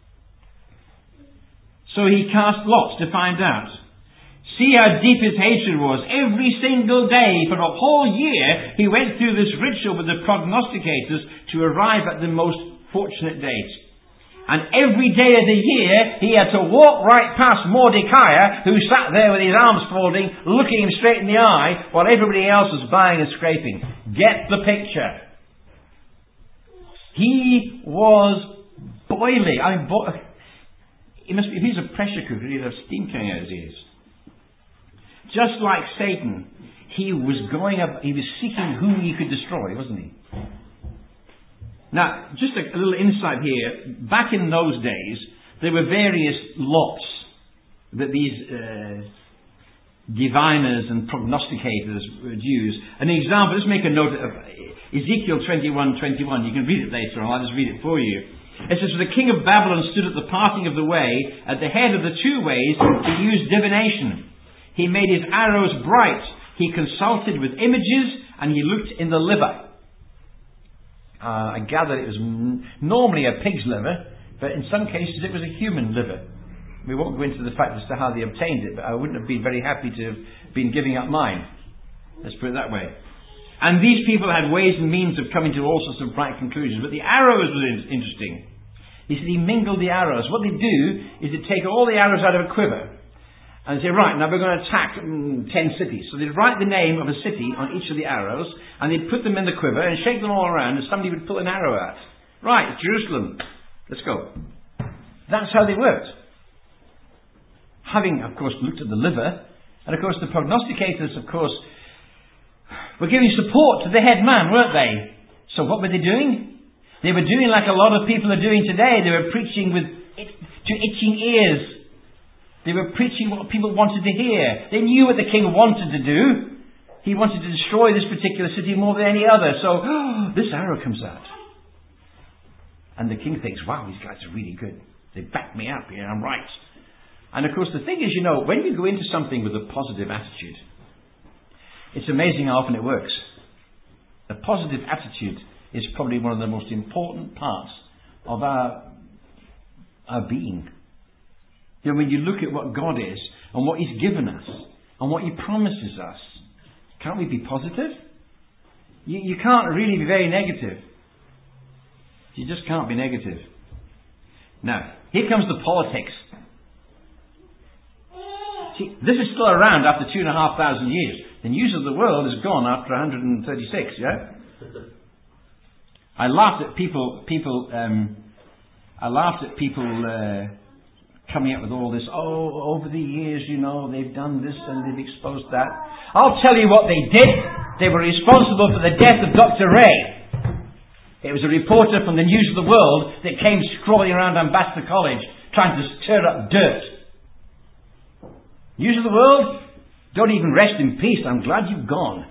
So he cast lots to find out. See how deep his hatred was. Every single day for a whole year, he went through this ritual with the prognosticators to arrive at the most fortunate date. And every day of the year, he had to walk right past Mordecai, who sat there with his arms folding, looking him straight in the eye, while everybody else was buying and scraping. Get the picture. He was boiling. He must be, if he's a pressure cooker, he'd have steam coming out of his ears. Just like Satan, he was seeking whom he could destroy, wasn't he? Now, just a little insight here. Back in those days, there were various lots that these diviners and prognosticators would use. An example, let's make a note of Ezekiel 21:21. You can read it later on. I'll just read it for you. It says, "The king of Babylon stood at the parting of the way, at the head of the two ways, to use divination. He made his arrows bright. He consulted with images, and he looked in the liver." I gather it was normally a pig's liver, but in some cases it was a human liver. We won't go into the fact as to how they obtained it, but I wouldn't have been very happy to have been giving up mine. Let's put it that way. And these people had ways and means of coming to all sorts of bright conclusions, but the arrows was interesting. He said he mingled the arrows. What they do is they take all the arrows out of a quiver and say, right, now we're going to attack 10 cities. So they'd write the name of a city on each of the arrows, and they'd put them in the quiver and shake them all around, and somebody would pull an arrow out. Right, it's Jerusalem. Let's go. That's how they worked. Having, of course, looked at the liver, and of course the prognosticators, of course, were giving support to the head man, weren't they? So what were they doing? They were doing like a lot of people are doing today. They were preaching to itching ears. They were preaching what people wanted to hear. They knew what the king wanted to do. He wanted to destroy this particular city more than any other. So, this arrow comes out. And the king thinks, wow, these guys are really good. They back me up. Yeah, I'm right. And of course, the thing is, when you go into something with a positive attitude, it's amazing how often it works. A positive attitude is probably one of the most important parts of our being. When you look at what God is and what He's given us and what He promises us, can't we be positive? You can't really be very negative. You just can't be negative. Now, here comes the politics. See, this is still around after 2,500 years. The news of the world is gone after 136, yeah? I laughed at people coming up with all this, over the years, they've done this and they've exposed that. I'll tell you what they did. They were responsible for the death of Dr. Ray. It was a reporter from the News of the World that came scrolling around Ambassador College trying to stir up dirt. News of the World, don't even rest in peace. I'm glad you've gone.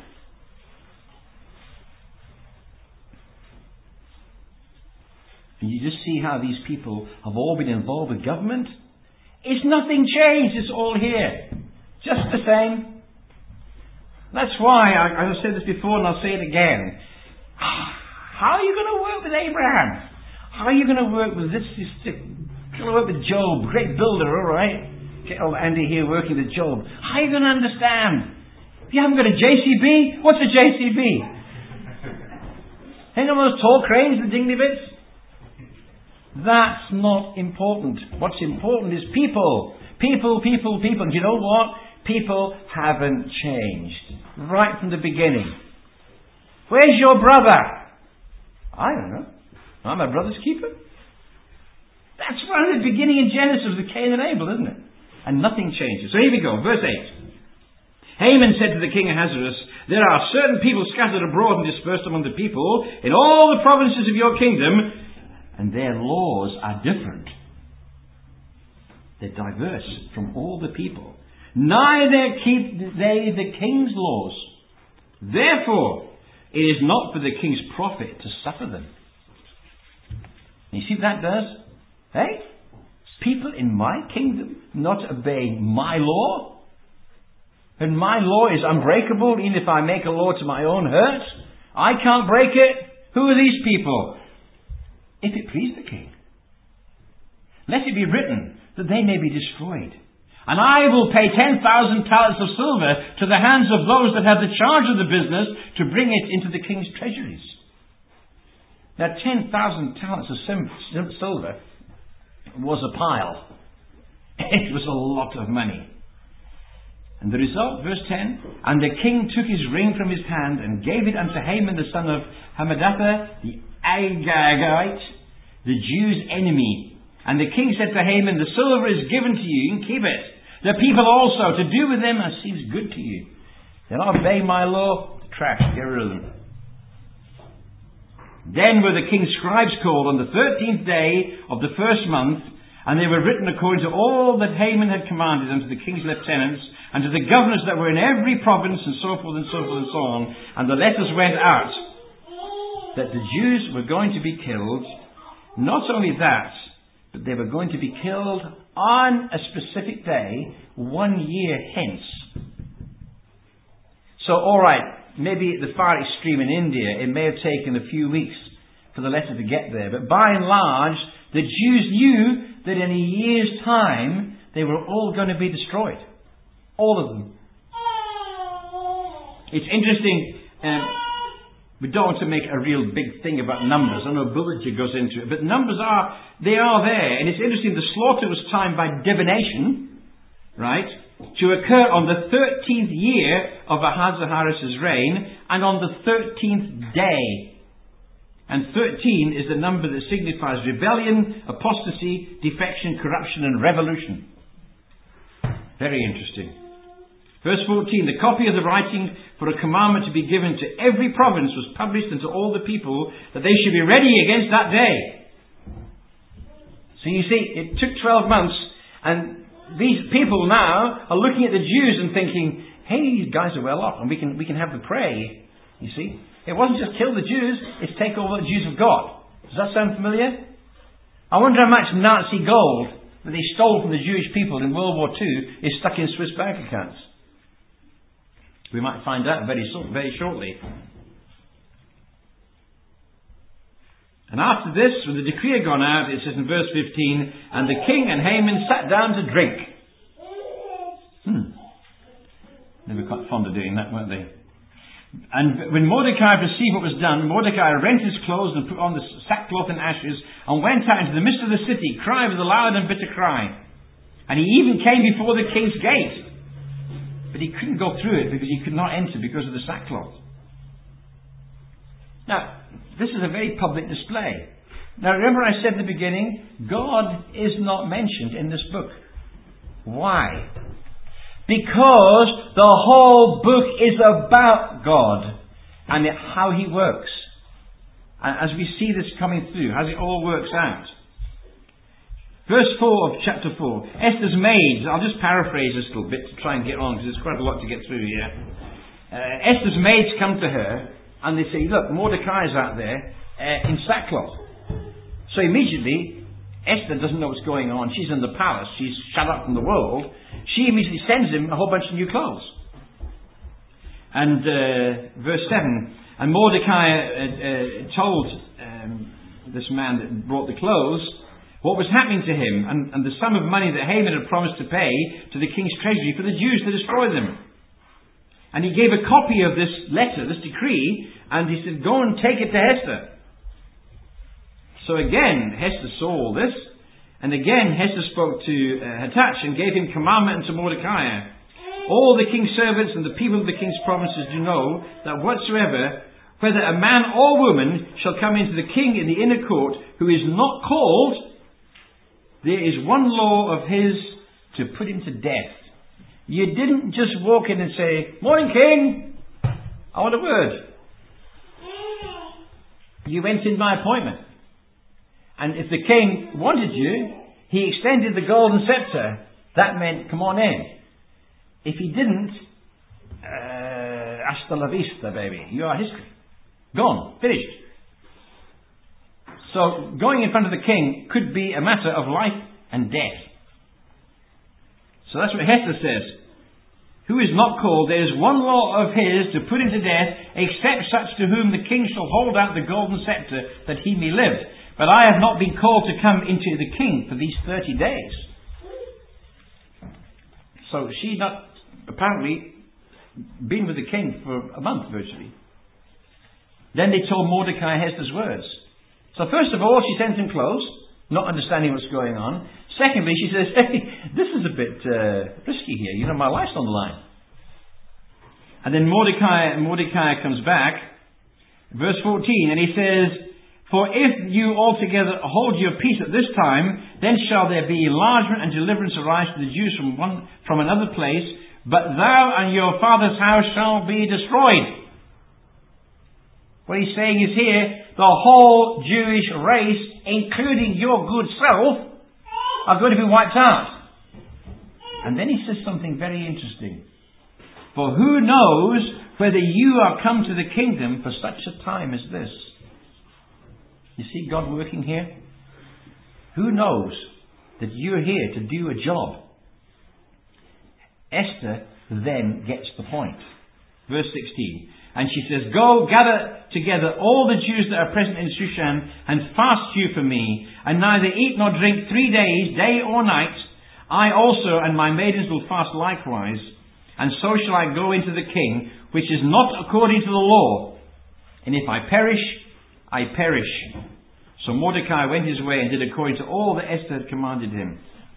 And you just see how these people have all been involved with government. It's nothing changed. It's all here. Just the same. That's why, I've said this before and I'll say it again. How are you going to work with Abraham? How are you going to work with this? You're going to work with Job, great builder, all right? Get old Andy here working with Job. How are you going to understand? If you haven't got a JCB, what's a JCB? Ain't no those tall cranes, the dinghy bits? That's not important. What's important is people. People. And you know what? People haven't changed. Right from the beginning. Where's your brother? I don't know. I'm my brother's keeper. That's right at the beginning in Genesis of the Cain and Abel, isn't it? And nothing changes. So here we go, verse 8. Haman said to the king Ahasuerus, there are certain people scattered abroad and dispersed among the people in all the provinces of your kingdom, and their laws are different. They're diverse from all the people. Neither keep they the king's laws. Therefore, it is not for the king's profit to suffer them. You see what that does? Hey? People in my kingdom not obeying my law? And my law is unbreakable even if I make a law to my own hurt? I can't break it? Who are these people? If it please the king, let it be written that they may be destroyed. And I will pay 10,000 talents of silver to the hands of those that have the charge of the business to bring it into the king's treasuries. Now 10,000 talents of silver was a pile. It was a lot of money. And the result, verse 10, and the king took his ring from his hand and gave it unto Haman the son of Hammedatha, the Agagite, the Jews' enemy. And the king said to Haman, the silver is given to you, and keep it. The people also, to do with them as seems good to you. They'll obey my law, trash, get rid of them. Then were the king's scribes called on the 13th day of the first month, and they were written according to all that Haman had commanded unto the king's lieutenants, and to the governors that were in every province, and so forth and so forth and so on. And the letters went out that the Jews were going to be killed. Not only that, but they were going to be killed on a specific day, 1 year hence. So, alright, maybe at the far extreme in India, it may have taken a few weeks for the letter to get there. But by and large, the Jews knew that in a year's time, they were all going to be destroyed. All of them. It's interesting, we don't want to make a real big thing about numbers. I know Bullinger goes into it, but numbers are there. And it's interesting, the slaughter was timed by divination, right, to occur on the 13th year of Ahasuerus' reign, and on the 13th day. And 13 is the number that signifies rebellion, apostasy, defection, corruption, and revolution. Very interesting. Verse 14, the copy of the writing for a commandment to be given to every province was published unto all the people, that they should be ready against that day. So you see, it took 12 months, and these people now are looking at the Jews and thinking, hey, these guys are well off, and we can have the prey. You see? It wasn't just kill the Jews, it's take over what the Jews have got. Does that sound familiar? I wonder how much Nazi gold that they stole from the Jewish people in World War II is stuck in Swiss bank accounts. We might find out very shortly. And after this, when the decree had gone out, it says in verse 15, and the king and Haman sat down to drink. They were quite fond of doing that, weren't they? And when Mordecai perceived what was done, Mordecai rent his clothes and put on the sackcloth and ashes, and went out into the midst of the city, crying with a loud and bitter cry. And he even came before the king's gate. But he couldn't go through it because he could not enter because of the sackcloth. Now, this is a very public display. Now, remember I said in the beginning, God is not mentioned in this book. Why? Because the whole book is about God and how He works. And as we see this coming through, as it all works out. Verse 4 of chapter 4. Esther's maids, I'll just paraphrase this little bit to try and get on, because there's quite a lot to get through here. Esther's maids come to her and they say, look, Mordecai's out there in sackcloth. So immediately, Esther doesn't know what's going on. She's in the palace. She's shut up from the world. She immediately sends him a whole bunch of new clothes. And verse 7, and Mordecai told this man that brought the clothes what was happening to him and the sum of money that Haman had promised to pay to the king's treasury for the Jews to destroy them. And he gave a copy of this letter, this decree, and he said, go and take it to Hester. So again, Hester saw all this, and again Hester spoke to Hathach and gave him commandment unto Mordecai. All the king's servants and the people of the king's provinces do know that whatsoever, whether a man or woman, shall come into the king in the inner court, who is not called, there is one law of his to put him to death. You didn't just walk in and say, morning king, I want a word. You went in by appointment. And if the king wanted you, he extended the golden scepter. That meant, come on in. If he didn't, hasta la vista, baby. You are history. Gone. Finished. So, going in front of the king could be a matter of life and death. So that's what Hester says. Who is not called, there is one law of his to put him to death, except such to whom the king shall hold out the golden scepter, that he may live. But I have not been called to come into the king for these 30 days. So she's not apparently been with the king for a month virtually. Then they told Mordecai Hester's words. So first of all, she sends him clothes, not understanding what's going on. Secondly, she says, hey, this is a bit risky here. You know, my life's on the line. And then Mordecai comes back, verse 14, and he says, for if you altogether hold your peace at this time, then shall there be enlargement and deliverance arise to the Jews from another place, but thou and your father's house shall be destroyed. What he's saying is here, the whole Jewish race, including your good self, are going to be wiped out. And then he says something very interesting. For who knows whether you are come to the kingdom for such a time as this? You see God working here? Who knows that you're here to do a job? Esther then gets the point. Verse 16. And she says, go gather together all the Jews that are present in Shushan and fast you for me, and neither eat nor drink 3 days, day or night. I also and my maidens will fast likewise, and so shall I go into the king, which is not according to the law. And if I perish, I perish. So Mordecai went his way and did according to all that Esther had commanded him.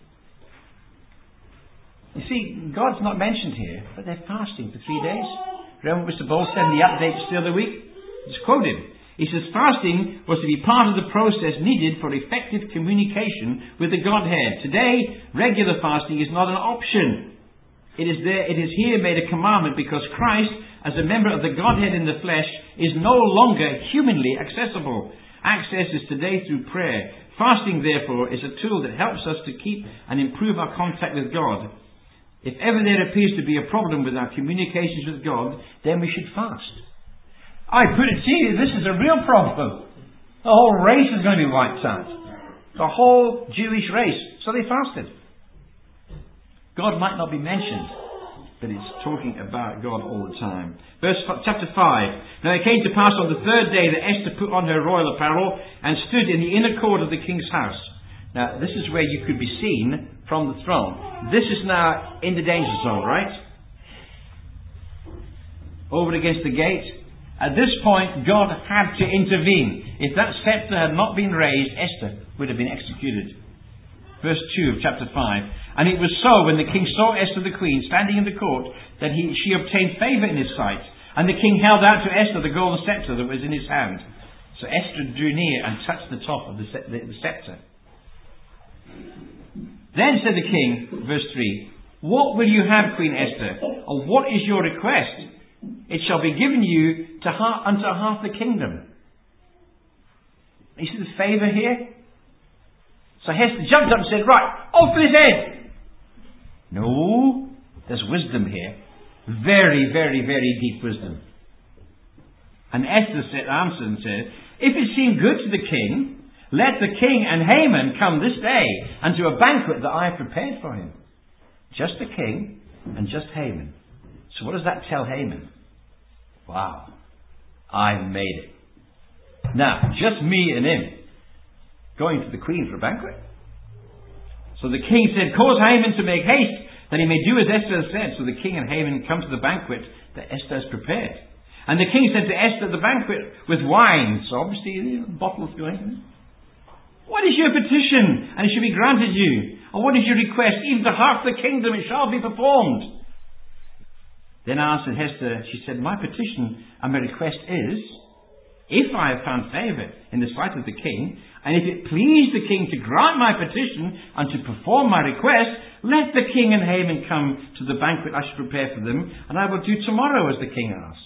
You see, God's not mentioned here, but they're fasting for 3 days. Remember what Mr. Bowles said in the updates the other week? Just quote him. He says fasting was to be part of the process needed for effective communication with the Godhead. Today, regular fasting is not an option. It is here made a commandment because Christ, as a member of the Godhead in the flesh, is no longer humanly accessible. Access is today through prayer. Fasting, therefore, is a tool that helps us to keep and improve our contact with God. If ever there appears to be a problem with our communications with God, then we should fast. I put it to you, this is a real problem. The whole race is going to be wiped out. The whole Jewish race. So they fasted. God might not be mentioned, but it's talking about God all the time. Chapter 5. Now it came to pass on the third day that Esther put on her royal apparel and stood in the inner court of the king's house. Now this is where you could be seen from the throne. This is now in the danger zone, right? Over against the gate. At this point, God had to intervene. If that scepter had not been raised, Esther would have been executed. verse 2 of chapter 5. And it was so, when the king saw Esther the queen standing in the court, that she obtained favour in his sight. And the king held out to Esther the golden scepter that was in his hand. So Esther drew near and touched the top of the scepter. Then said the king, verse 3, what will you have, Queen Esther? Or what is your request? It shall be given you unto half the kingdom. You see the favour here? So Esther jumped up and said, right, off with his head. No, there's wisdom here. Very, very, very deep wisdom. And Esther answered and said, if it seem good to the king, let the king and Haman come this day unto a banquet that I have prepared for him. Just the king and just Haman. So what does that tell Haman? Wow, I've made it. Now, just me and him going to the queen for a banquet. So the king said, cause Haman to make haste, that he may do as Esther has said. So the king and Haman come to the banquet that Esther has prepared. And the king said to Esther, the banquet with wine. So obviously, bottles going. What is your petition? And it shall be granted you. Or what is your request? Even to half the kingdom it shall be performed. Then answered Esther, she said, my petition and my request is, if I have found favour in the sight of the king, and if it please the king to grant my petition and to perform my request, let the king and Haman come to the banquet I shall prepare for them, and I will do tomorrow as the king asks.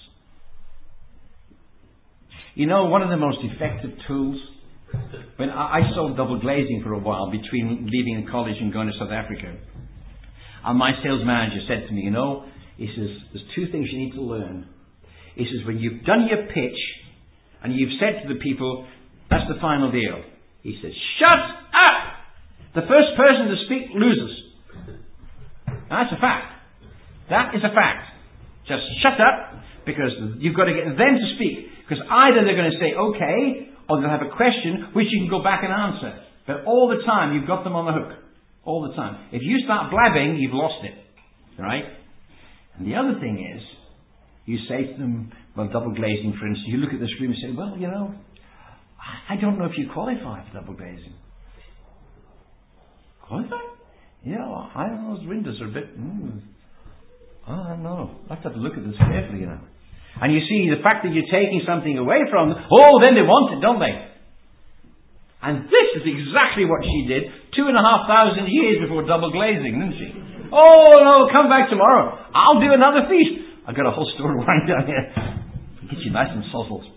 You know, one of the most effective tools, when I sold double glazing for a while between leaving college and going to South Africa, and my sales manager said to me, you know, he says, there's two things you need to learn. He says, when you've done your pitch and you've said to the people, that's the final deal. He says, shut up! The first person to speak loses. Now, that's a fact. That is a fact. Just shut up, because you've got to get them to speak. Because either they're going to say, okay, or they'll have a question which you can go back and answer. But all the time, you've got them on the hook. All the time. If you start blabbing, you've lost it. Right? And the other thing is, you say to them, well, double glazing, for instance, you look at this room and say, well, you know, I don't know if you qualify for double glazing. Qualify? Yeah, I don't know, those windows are a bit, I don't know. I have to look at this carefully, you know. And you see, the fact that you're taking something away from them, then they want it, don't they? And this is exactly what she did 2,500 years before double glazing, didn't she? Oh, no, come back tomorrow. I'll do another feast. I've got a whole store of wine down here. Get you nice and sozzled.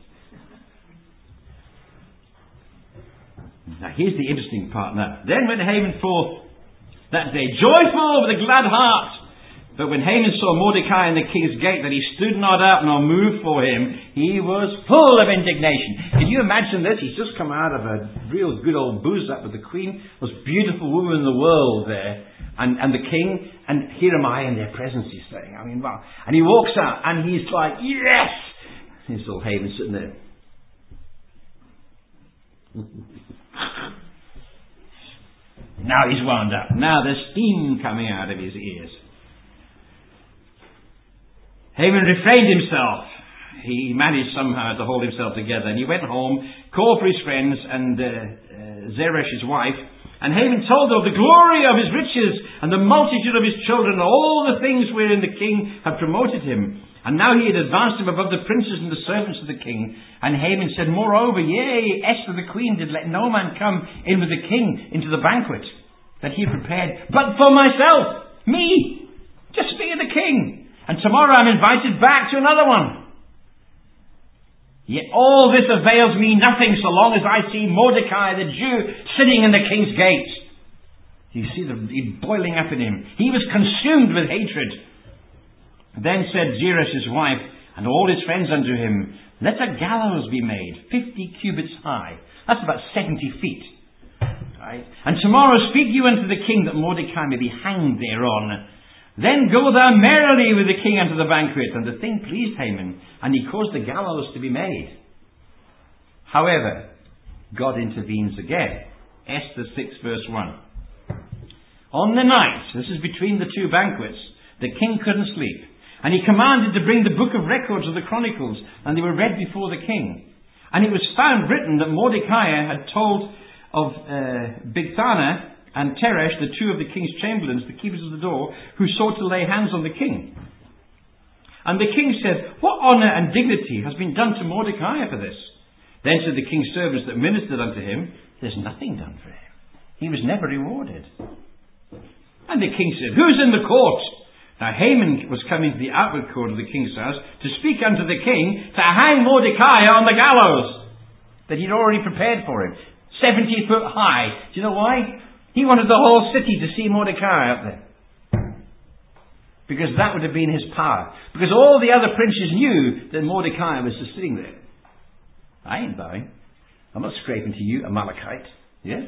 Now, here's the interesting part now. Then went Haman forth that day, joyful with a glad heart. But when Haman saw Mordecai in the king's gate, that he stood not up nor moved for him, he was full of indignation. Can you imagine this? He's just come out of a real good old booze-up with the queen, most beautiful woman in the world there, and the king, and here am I in their presence, he's saying. I mean, wow. And he walks out, and he's like, yes! Here's old Haman sitting there. Now he's wound up. Now there's steam coming out of his ears. Haman refrained himself. He managed somehow to hold himself together. And he went home, called for his friends and Zeresh, his wife. And Haman told them of the glory of his riches and the multitude of his children and all the things wherein the king had promoted him. And now he had advanced him above the princes and the servants of the king. And Haman said, moreover, yea, Esther the queen did let no man come in with the king into the banquet that he prepared, but for myself, me, just me and the king. And tomorrow I'm invited back to another one. Yet all this avails me nothing so long as I see Mordecai the Jew sitting in the king's gate. You see the boiling up in him. He was consumed with hatred. Then said Zeresh his wife and all his friends unto him, let a gallows be made 50 cubits high. That's about 70 feet. Right? And tomorrow speak you unto the king that Mordecai may be hanged thereon. Then go thou merrily with the king unto the banquet. And the thing pleased Haman, and he caused the gallows to be made. However, God intervenes again. Esther 6 verse 1. On the night, this is between the two banquets, the king couldn't sleep. And he commanded to bring the book of records of the chronicles, and they were read before the king. And it was found written that Mordecai had told of Bigthana, and Teresh, the two of the king's chamberlains, the keepers of the door, who sought to lay hands on the king. And the king said, "What honour and dignity has been done to Mordecai for this?" Then said the king's servants that ministered unto him, "There's nothing done for him. He was never rewarded." And the king said, "Who's in the court?" Now Haman was come into the outward court of the king's house to speak unto the king to hang Mordecai on the gallows that he'd already prepared for him, 70 foot high. Do you know why? He wanted the whole city to see Mordecai up there. Because that would have been his power. Because all the other princes knew that Mordecai was just sitting there. I ain't bowing. I'm not scraping to you, Amalekite. Yeah?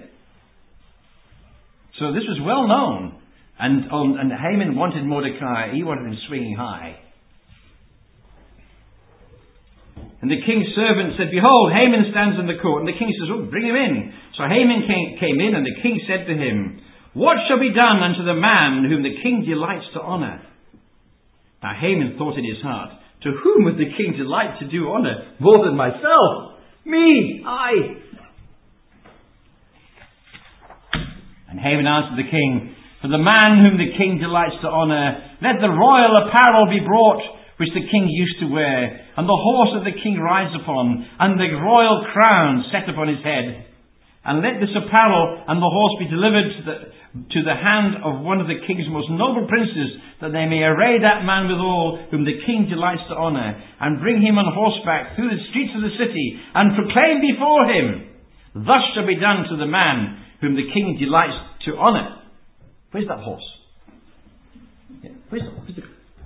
So this was well known. And Haman wanted Mordecai, he wanted him swinging high. And the king's servant said, "Behold, Haman stands in the court." And the king says, "Oh, bring him in." So Haman came in, and the king said to him, "What shall be done unto the man whom the king delights to honour?" Now Haman thought in his heart, "To whom would the king delight to do honour more than myself? Me, I." And Haman answered the king, "For the man whom the king delights to honour, let the royal apparel be brought, which the king used to wear, and the horse that the king rides upon, and the royal crown set upon his head. And let this apparel and the horse be delivered to the hand of one of the king's most noble princes, that they may array that man withal, whom the king delights to honour, and bring him on horseback through the streets of the city, and proclaim before him, Thus shall be done to the man whom the king delights to honour." Where's that horse? Yeah, where's the...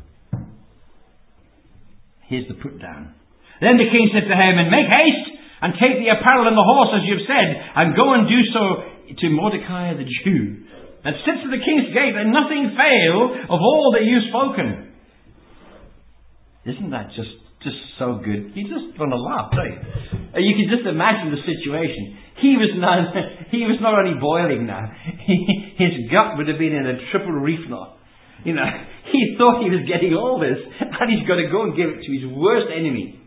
Here's the put down. Then the king said to Haman, "Make haste and take the apparel and the horse as you have said, and go and do so to Mordecai the Jew, that sits at the king's gate, and nothing fail of all that you've spoken." Isn't that just so good? You just want to laugh, don't you? You can just imagine the situation. He was not only boiling now. His gut would have been in a triple reef knot. You know, he thought he was getting all this, and he's got to go and give it to his worst enemy.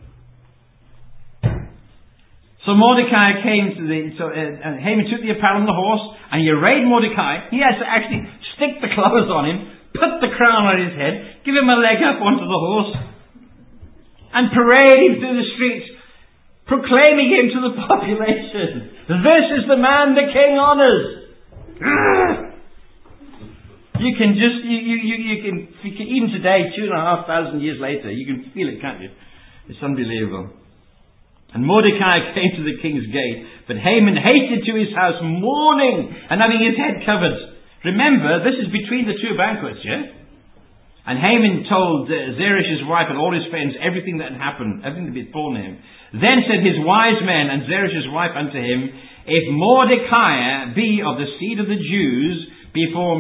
So Mordecai came to and Haman took the apparel and the horse, and he arrayed Mordecai. He had to actually stick the clothes on him, put the crown on his head, give him a leg up onto the horse, and parade him through the streets, proclaiming him to the population. "This is the man the king honours." You can just, you can even today, 2,500 years later, you can feel it, can't you? It's unbelievable. And Mordecai came to the king's gate, but Haman hasted to his house mourning and having his head covered. Remember, this is between the two banquets, yeah? And Haman told Zeresh's wife and all his friends everything that had happened, everything that had befallen him. Then said his wise men and Zeresh's wife unto him, "If Mordecai be of the seed of the Jews, before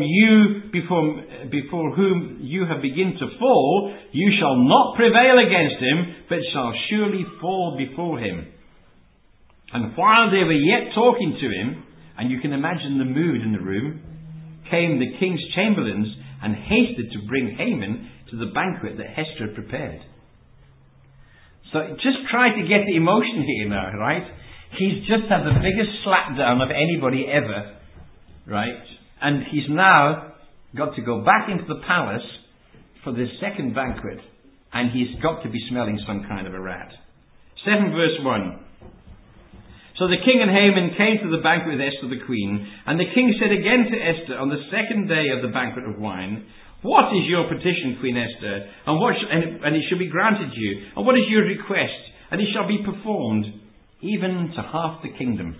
whom you have begun to fall, you shall not prevail against him, but shall surely fall before him." And while they were yet talking to him, and you can imagine the mood in the room, came the king's chamberlains and hasted to bring Haman to the banquet that Hester had prepared. So just try to get the emotion here now, right? He's just had the biggest slapdown of anybody ever, right? And he's now got to go back into the palace for this second banquet, and he's got to be smelling some kind of a rat. 7 verse 1. So the king and Haman came to the banquet with Esther the queen, and the king said again to Esther on the second day of the banquet of wine, "What is your petition, Queen Esther? And it shall be granted you. And what is your request? And it shall be performed, even to half the kingdom."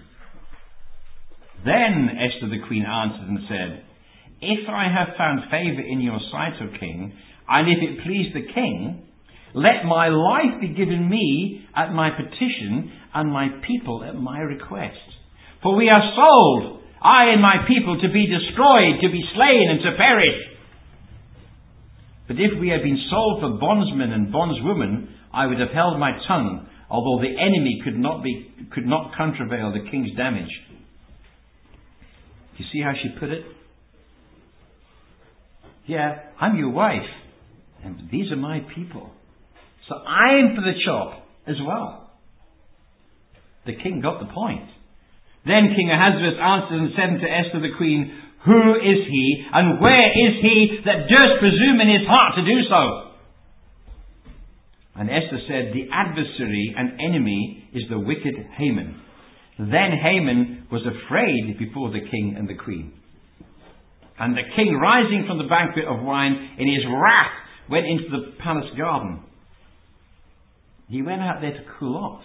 Then Esther the queen answered and said, "If I have found favour in your sight, O king, and if it please the king, let my life be given me at my petition, and my people at my request. For we are sold, I and my people, to be destroyed, to be slain, and to perish. But if we had been sold for bondsmen and bondswomen, I would have held my tongue, although the enemy could not countervail the king's damage." You see how she put it? Yeah, I'm your wife, and these are my people. So I'm for the chop as well. The king got the point. Then King Ahasuerus answered and said unto Esther the queen, Who is he, and where is he that durst presume in his heart to do so? And Esther said, The adversary and enemy is the wicked Haman. Then Haman was afraid before the king and the queen. And the king, rising from the banquet of wine, in his wrath, went into the palace garden. He went out there to cool off.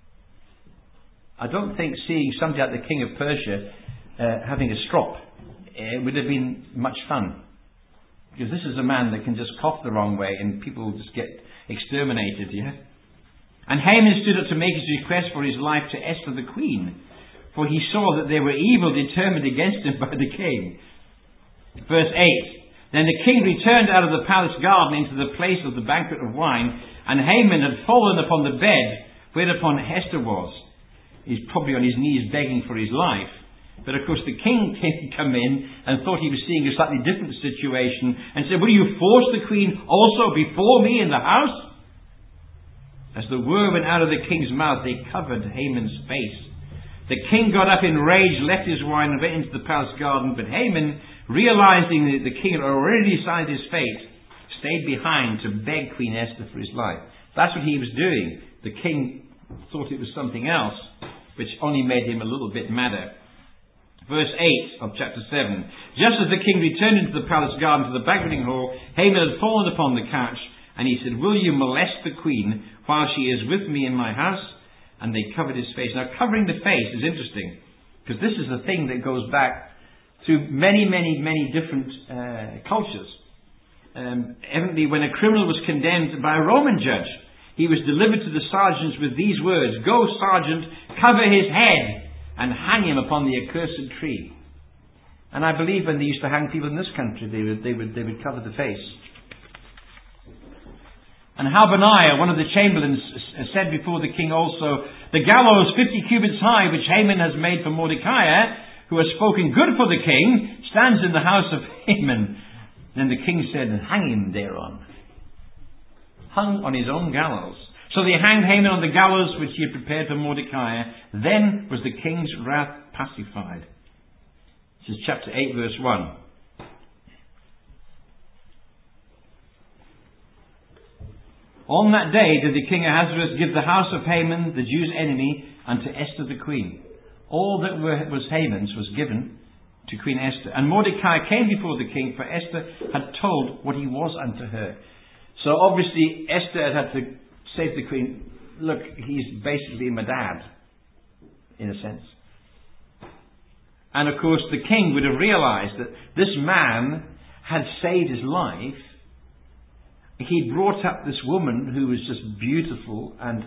I don't think seeing somebody like the king of Persia having a strop would have been much fun. Because this is a man that can just cough the wrong way and people just get exterminated, yeah? And Haman stood up to make his request for his life to Esther the queen, for he saw that there were evil determined against him by the king. Verse 8, Then the king returned out of the palace garden into the place of the banquet of wine, and Haman had fallen upon the bed whereupon Esther was. He's probably on his knees begging for his life. But of course the king didn't come in and thought he was seeing a slightly different situation and said, Will you force the queen also before me in the house? As the word went out of the king's mouth, they covered Haman's face. The king got up in rage, left his wine, and went into the palace garden. But Haman, realizing that the king had already decided his fate, stayed behind to beg Queen Esther for his life. That's what he was doing. The king thought it was something else, which only made him a little bit madder. Verse 8 of chapter 7. Just as the king returned into the palace garden to the banqueting hall, Haman had fallen upon the couch, and he said, Will you molest the queen while she is with me in my house? And they covered his face. Now, covering the face is interesting, because this is a thing that goes back through many, many, many different cultures. Evidently, when a criminal was condemned by a Roman judge, he was delivered to the sergeants with these words, Go, sergeant, cover his head, and hang him upon the accursed tree. And I believe when they used to hang people in this country, they would cover the face. And Habaniah, one of the chamberlains, said before the king also, The gallows 50 cubits high, which Haman has made for Mordecai, who has spoken good for the king, stands in the house of Haman. Then the king said, Hang him thereon. Hung on his own gallows. So they hanged Haman on the gallows which he had prepared for Mordecai. Then was the king's wrath pacified. This is chapter 8, verse 1. On that day did the king Ahasuerus give the house of Haman, the Jews' enemy, unto Esther the queen. All that was Haman's was given to Queen Esther. And Mordecai came before the king, for Esther had told what he was unto her. So obviously Esther had to say to the queen, Look, he's basically my dad, in a sense. And of course the king would have realized that this man had saved his life. He brought up this woman who was just beautiful and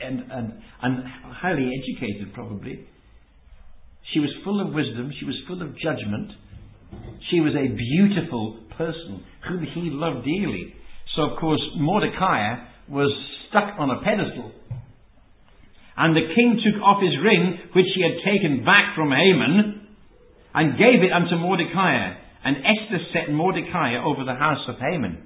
highly educated, probably. She was full of wisdom. She was full of judgment. She was a beautiful person whom he loved dearly. So, of course, Mordecai was stuck on a pedestal. And the king took off his ring, which he had taken back from Haman, and gave it unto Mordecai. And Esther set Mordecai over the house of Haman.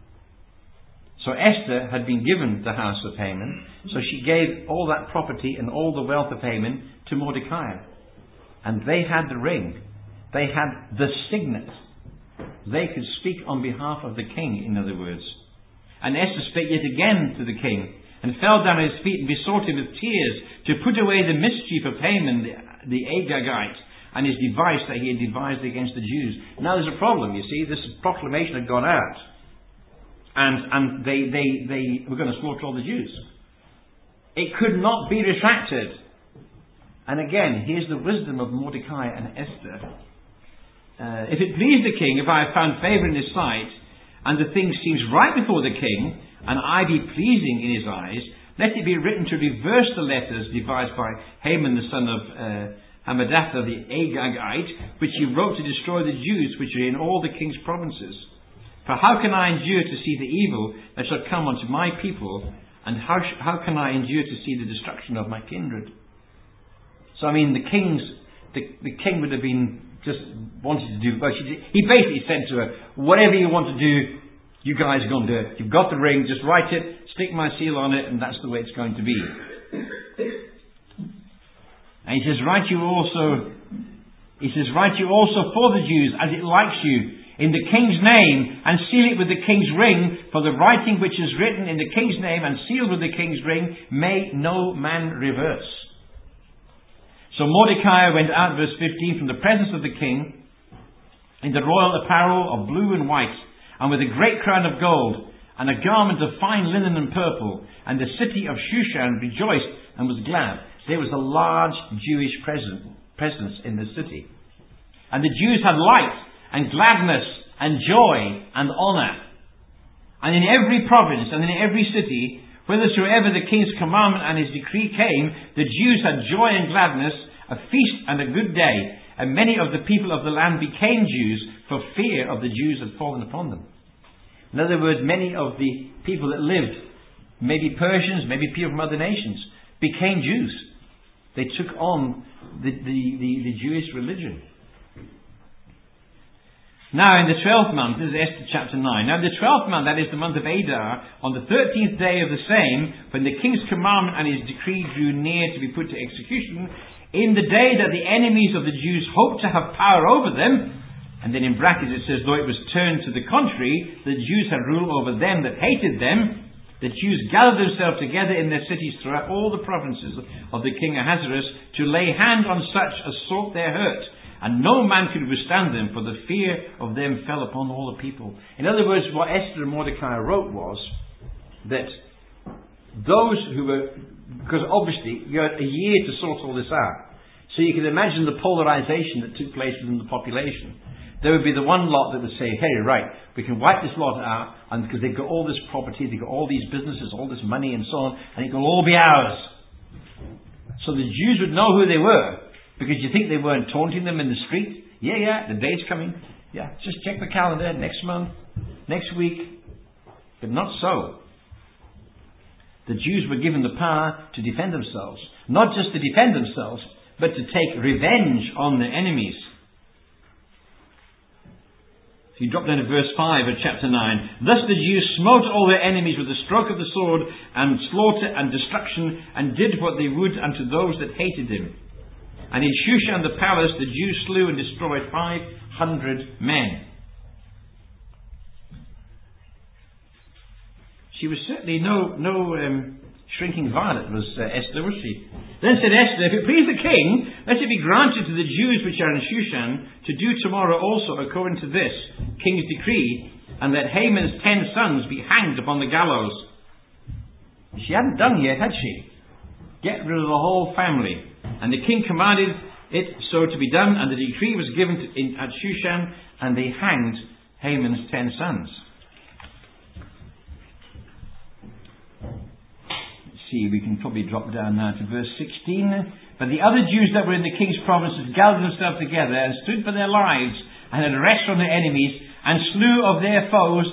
So Esther had been given the house of Haman, so she gave all that property and all the wealth of Haman to Mordecai. And they had the ring. They had the signet. They could speak on behalf of the king, in other words. And Esther spake yet again to the king, and fell down at his feet and besought him with tears to put away the mischief of Haman the Agagite, and his device that he had devised against the Jews. Now there's a problem, you see. This proclamation had gone out. And they were going to slaughter all the Jews. It could not be retracted. And again, here's the wisdom of Mordecai and Esther. If it please the king, if I have found favour in his sight, and the thing seems right before the king, and I be pleasing in his eyes, let it be written to reverse the letters devised by Haman the son of Hammedatha the Agagite, which he wrote to destroy the Jews which are in all the king's provinces. For how can I endure to see the evil that shall come unto my people, and how can I endure to see the destruction of my kindred? So I mean, the king would have been just wanted to do. Well, he basically said to her, "Whatever you want to do, you guys are going to do it. You've got the ring, just write it, stick my seal on it, and that's the way it's going to be." And he says, write you also for the Jews, as it likes you, in the king's name, and seal it with the king's ring, for the writing which is written in the king's name and sealed with the king's ring may no man reverse. So Mordecai went out, verse 15, from the presence of the king, in the royal apparel of blue and white, and with a great crown of gold, and a garment of fine linen and purple, and the city of Shushan rejoiced and was glad. There was a large Jewish presence in the city. And the Jews had light and gladness and joy and honour. And in every province and in every city, whithersoever the king's commandment and his decree came, the Jews had joy and gladness, a feast and a good day. And many of the people of the land became Jews, for fear of the Jews had fallen upon them. In other words, many of the people that lived, maybe Persians, maybe people from other nations, became Jews. They took on the Jewish religion. Now in the 12th month, this is Esther chapter 9. Now in the 12th month, that is the month of Adar, on the 13th day of the same, when the king's commandment and his decree drew near to be put to execution, in the day that the enemies of the Jews hoped to have power over them, and then in brackets it says, though it was turned to the contrary, the Jews had rule over them that hated them, the Jews gathered themselves together in their cities throughout all the provinces of the king Ahasuerus to lay hand on such as sought their hurt. And no man could withstand them, for the fear of them fell upon all the people. In other words, what Esther and Mordecai wrote was that those who were, because obviously you had a year to sort all this out. So you can imagine the polarization that took place within the population. There would be the one lot that would say, hey, right, we can wipe this lot out, and because they've got all this property, they've got all these businesses, all this money and so on, and it will all be ours. So the Jews would know who they were, because you think they weren't taunting them in the street? Yeah, the day's coming. Yeah, just check the calendar, next month, next week. But not so. The Jews were given the power to defend themselves. Not just to defend themselves, but to take revenge on their enemies. If you drop down to verse 5 of chapter 9. Thus the Jews smote all their enemies with the stroke of the sword, and slaughter and destruction, and did what they would unto those that hated him. And in Shushan the palace the Jews slew and destroyed 500 men. She was certainly no shrinking violet, was Esther, was she? Then said Esther, if it please the king, let it be granted to the Jews which are in Shushan to do tomorrow also according to this king's decree, and that Haman's 10 sons be hanged upon the gallows. She hadn't done yet, had she? Get rid of the whole family. And the king commanded it so to be done, and the decree was given at Shushan, and they hanged Haman's 10 sons. See, we can probably drop down now to verse 16. But the other Jews that were in the king's provinces gathered themselves together and stood for their lives, and had rest from their enemies, and slew of their foes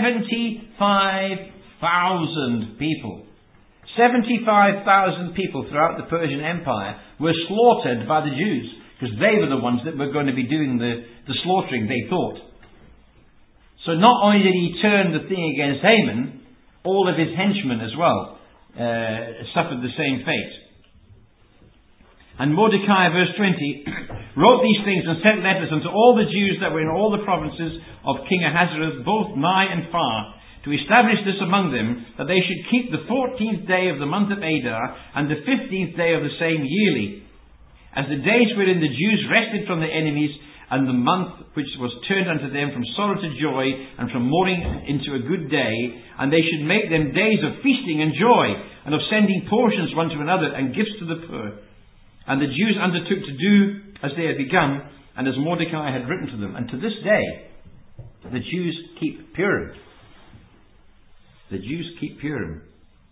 75,000 people. 75,000 people throughout the Persian Empire were slaughtered by the Jews, because they were the ones that were going to be doing the slaughtering, they thought. So not only did he turn the thing against Haman, all of his henchmen as well suffered the same fate. And Mordecai, verse 20, wrote these things and sent letters unto all the Jews that were in all the provinces of King Ahasuerus, both nigh and far, to establish this among them, that they should keep the 14th day of the month of Adar, and the 15th day of the same yearly, as the days wherein the Jews rested from their enemies, and the month which was turned unto them from sorrow to joy, and from mourning into a good day, and they should make them days of feasting and joy, and of sending portions one to another, and gifts to the poor. And the Jews undertook to do as they had begun, and as Mordecai had written to them. And to this day, the Jews keep Purim. The Jews keep Purim.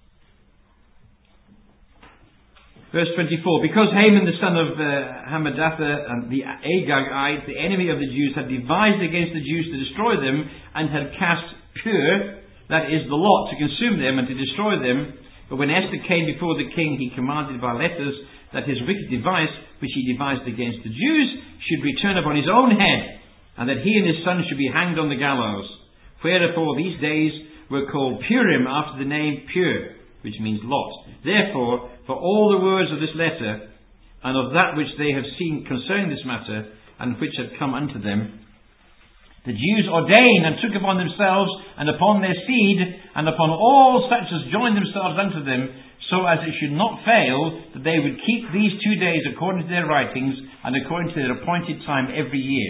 Verse 24, because Haman the son of Hammedatha and the Agagite, the enemy of the Jews, had devised against the Jews to destroy them, and had cast Pur, that is the lot, to consume them and to destroy them. But when Esther came before the king, he commanded by letters that his wicked device, which he devised against the Jews, should return upon his own head, and that he and his son should be hanged on the gallows. Wherefore these days were called Purim, after the name Pur, which means lot. Therefore, for all the words of this letter and of that which they have seen concerning this matter, and which had come unto them, the Jews ordained and took upon themselves, and upon their seed, and upon all such as joined themselves unto them, so as it should not fail, that they would keep these 2 days according to their writings, and according to their appointed time every year.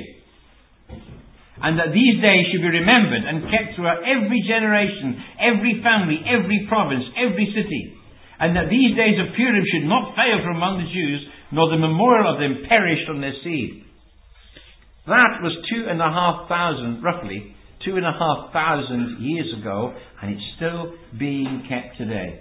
And that these days should be remembered and kept throughout every generation, every family, every province, every city. And that these days of Purim should not fail from among the Jews, nor the memorial of them perish from their seed. That was 2,500, roughly, 2,500 years ago, and it's still being kept today.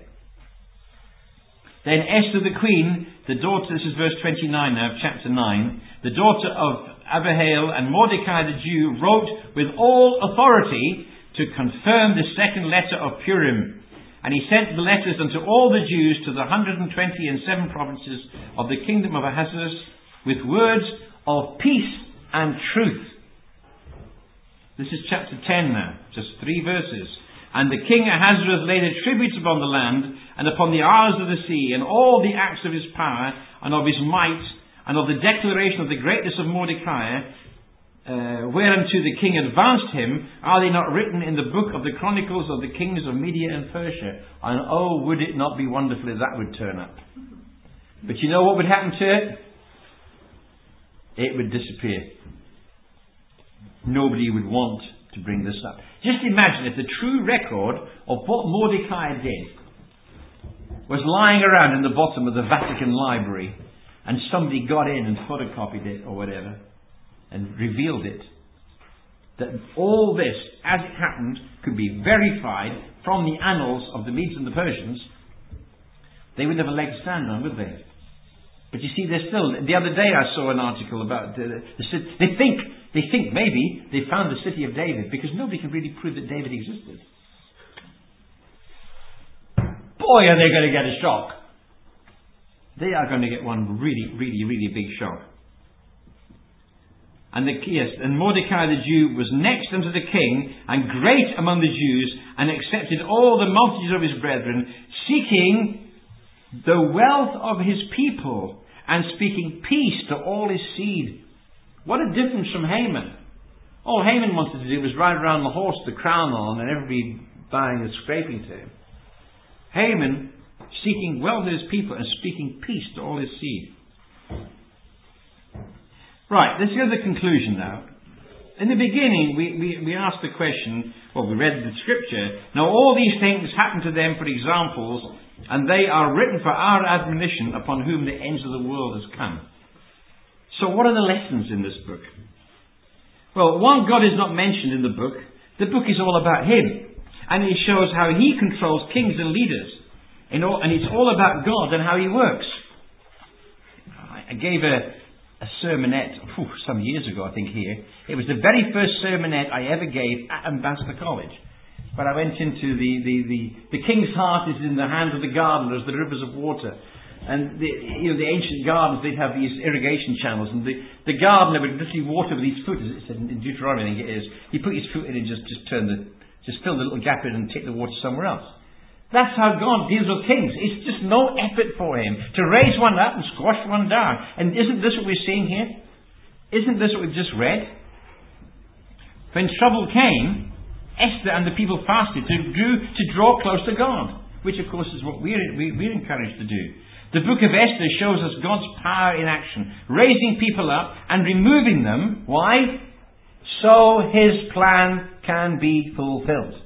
Then Esther the queen, the daughter, this is verse 29 now of chapter 9, the daughter of Abihail and Mordecai the Jew wrote with all authority to confirm the second letter of Purim. And he sent the letters unto all the Jews to the 127 provinces of the kingdom of Ahasuerus with words of peace and truth. This is chapter 10 now, just 3 verses. And the king Ahasuerus laid a tribute upon the land and upon the isles of the sea, and all the acts of his power and of his might, and of the declaration of the greatness of Mordecai, whereunto the king advanced him, are they not written in the book of the chronicles of the kings of Media and Persia? And oh, would it not be wonderful if that would turn up? But you know what would happen to it? It would disappear. Nobody would want to bring this up. Just imagine if the true record of what Mordecai did was lying around in the bottom of the Vatican Library, and somebody got in and photocopied it or whatever and revealed it. That all this, as it happened, could be verified from the annals of the Medes and the Persians. They wouldn't have a leg to stand on, would they? But you see, they're still... The other day I saw an article about... They think maybe they found the city of David, because nobody can really prove that David existed. Boy, are they going to get a shock. They are going to get one really, really, really big shock. And Mordecai the Jew was next unto the king, and great among the Jews, and accepted all the multitude of his brethren, seeking the wealth of his people, and speaking peace to all his seed. What a difference from Haman. All Haman wanted to do was ride around the horse with the crown on, and everybody bowing and scraping to him. Haman seeking wealth of his people and speaking peace to all his seed. Right, let's go to the conclusion now. In the beginning, we asked the question, well, we read the scripture. Now all these things happen to them for examples, and they are written for our admonition, upon whom the ends of the world has come. So what are the lessons in this book? Well, one, God is not mentioned in the book. The book is all about Him. And it shows how He controls kings and leaders. And it's all about God and how He works. I gave a sermonette some years ago, I think, here. It was the very first sermonette I ever gave at Ambassador College. But I went into the king's heart is in the hands of the gardeners, the rivers of water. And the ancient gardens, they'd have these irrigation channels, and the gardener would literally water with his foot, as it said in Deuteronomy, I think it is. He put his foot in and just fill the little gap in and take the water somewhere else. That's how God deals with kings. It's just no effort for Him to raise one up and squash one down. And isn't this what we're seeing here? Isn't this what we've just read? When trouble came, Esther and the people fasted to draw close to God, which of course is what we're encouraged to do. The book of Esther shows us God's power in action, raising people up and removing them. Why? So His plan can be fulfilled.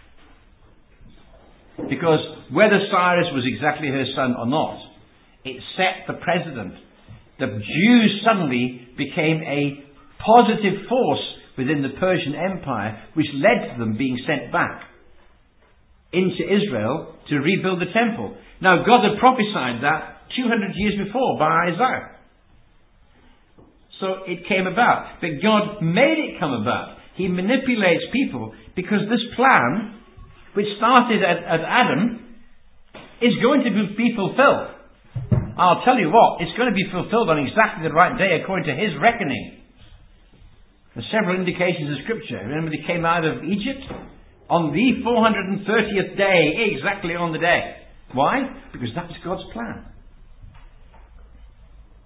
Because whether Cyrus was exactly her son or not, it set the precedent. The Jews suddenly became a positive force within the Persian Empire, which led to them being sent back into Israel to rebuild the temple. Now, God had prophesied that 200 years before by Isaiah. So it came about. But God made it come about. He manipulates people because this plan, which started at Adam, is going to be fulfilled. I'll tell you what, it's going to be fulfilled on exactly the right day according to His reckoning. There's several indications in Scripture. Remember they came out of Egypt? On the 430th day, exactly on the day. Why? Because that was God's plan.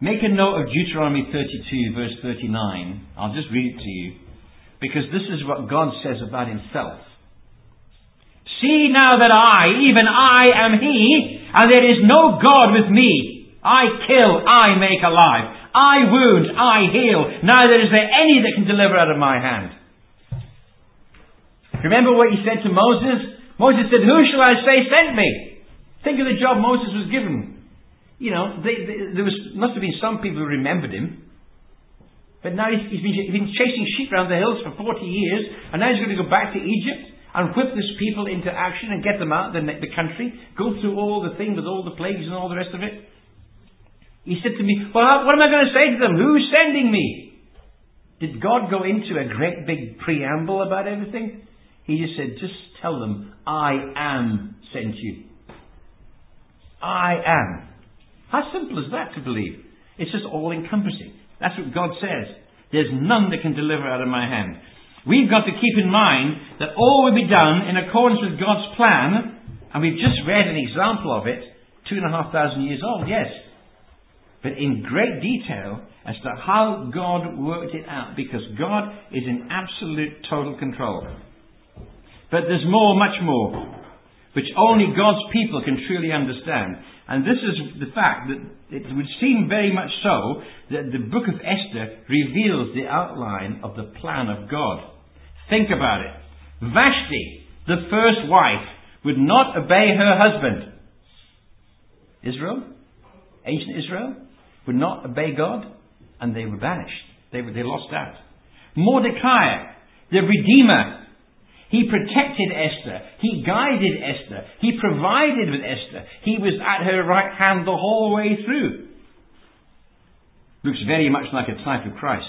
Make a note of Deuteronomy 32, verse 39. I'll just read it to you, because this is what God says about himself. See now that I, even I, am he, and there is no God with me. I kill, I make alive. I wound, I heal. Neither is there any that can deliver out of my hand. Remember what he said to Moses? Moses said, who shall I say sent me? Think of the job Moses was given. You know, must have been some people who remembered him. But now he's been chasing sheep around the hills for 40 years, and now he's going to go back to Egypt and whip this people into action and get them out of the country, go through all the thing with all the plagues and all the rest of it. He said to me, well, what am I going to say to them? Who's sending me? Did God go into a great big preamble about everything? He just said, just tell them, I am sent you. I am. How simple is that to believe? It's just all-encompassing. That's what God says. There's none that can deliver out of my hand. We've got to keep in mind that all will be done in accordance with God's plan, and we've just read an example of it, 2,500 years old, yes. But in great detail as to how God worked it out, because God is in absolute total control. But there's more, much more, which only God's people can truly understand. And this is the fact that it would seem very much so that the book of Esther reveals the outline of the plan of God. Think about it. Vashti, the first wife, would not obey her husband. Israel, ancient Israel, would not obey God, and they were banished. They lost out. Mordecai, the Redeemer, he protected Esther. He guided Esther. He provided with Esther. He was at her right hand the whole way through. Looks very much like a type of Christ.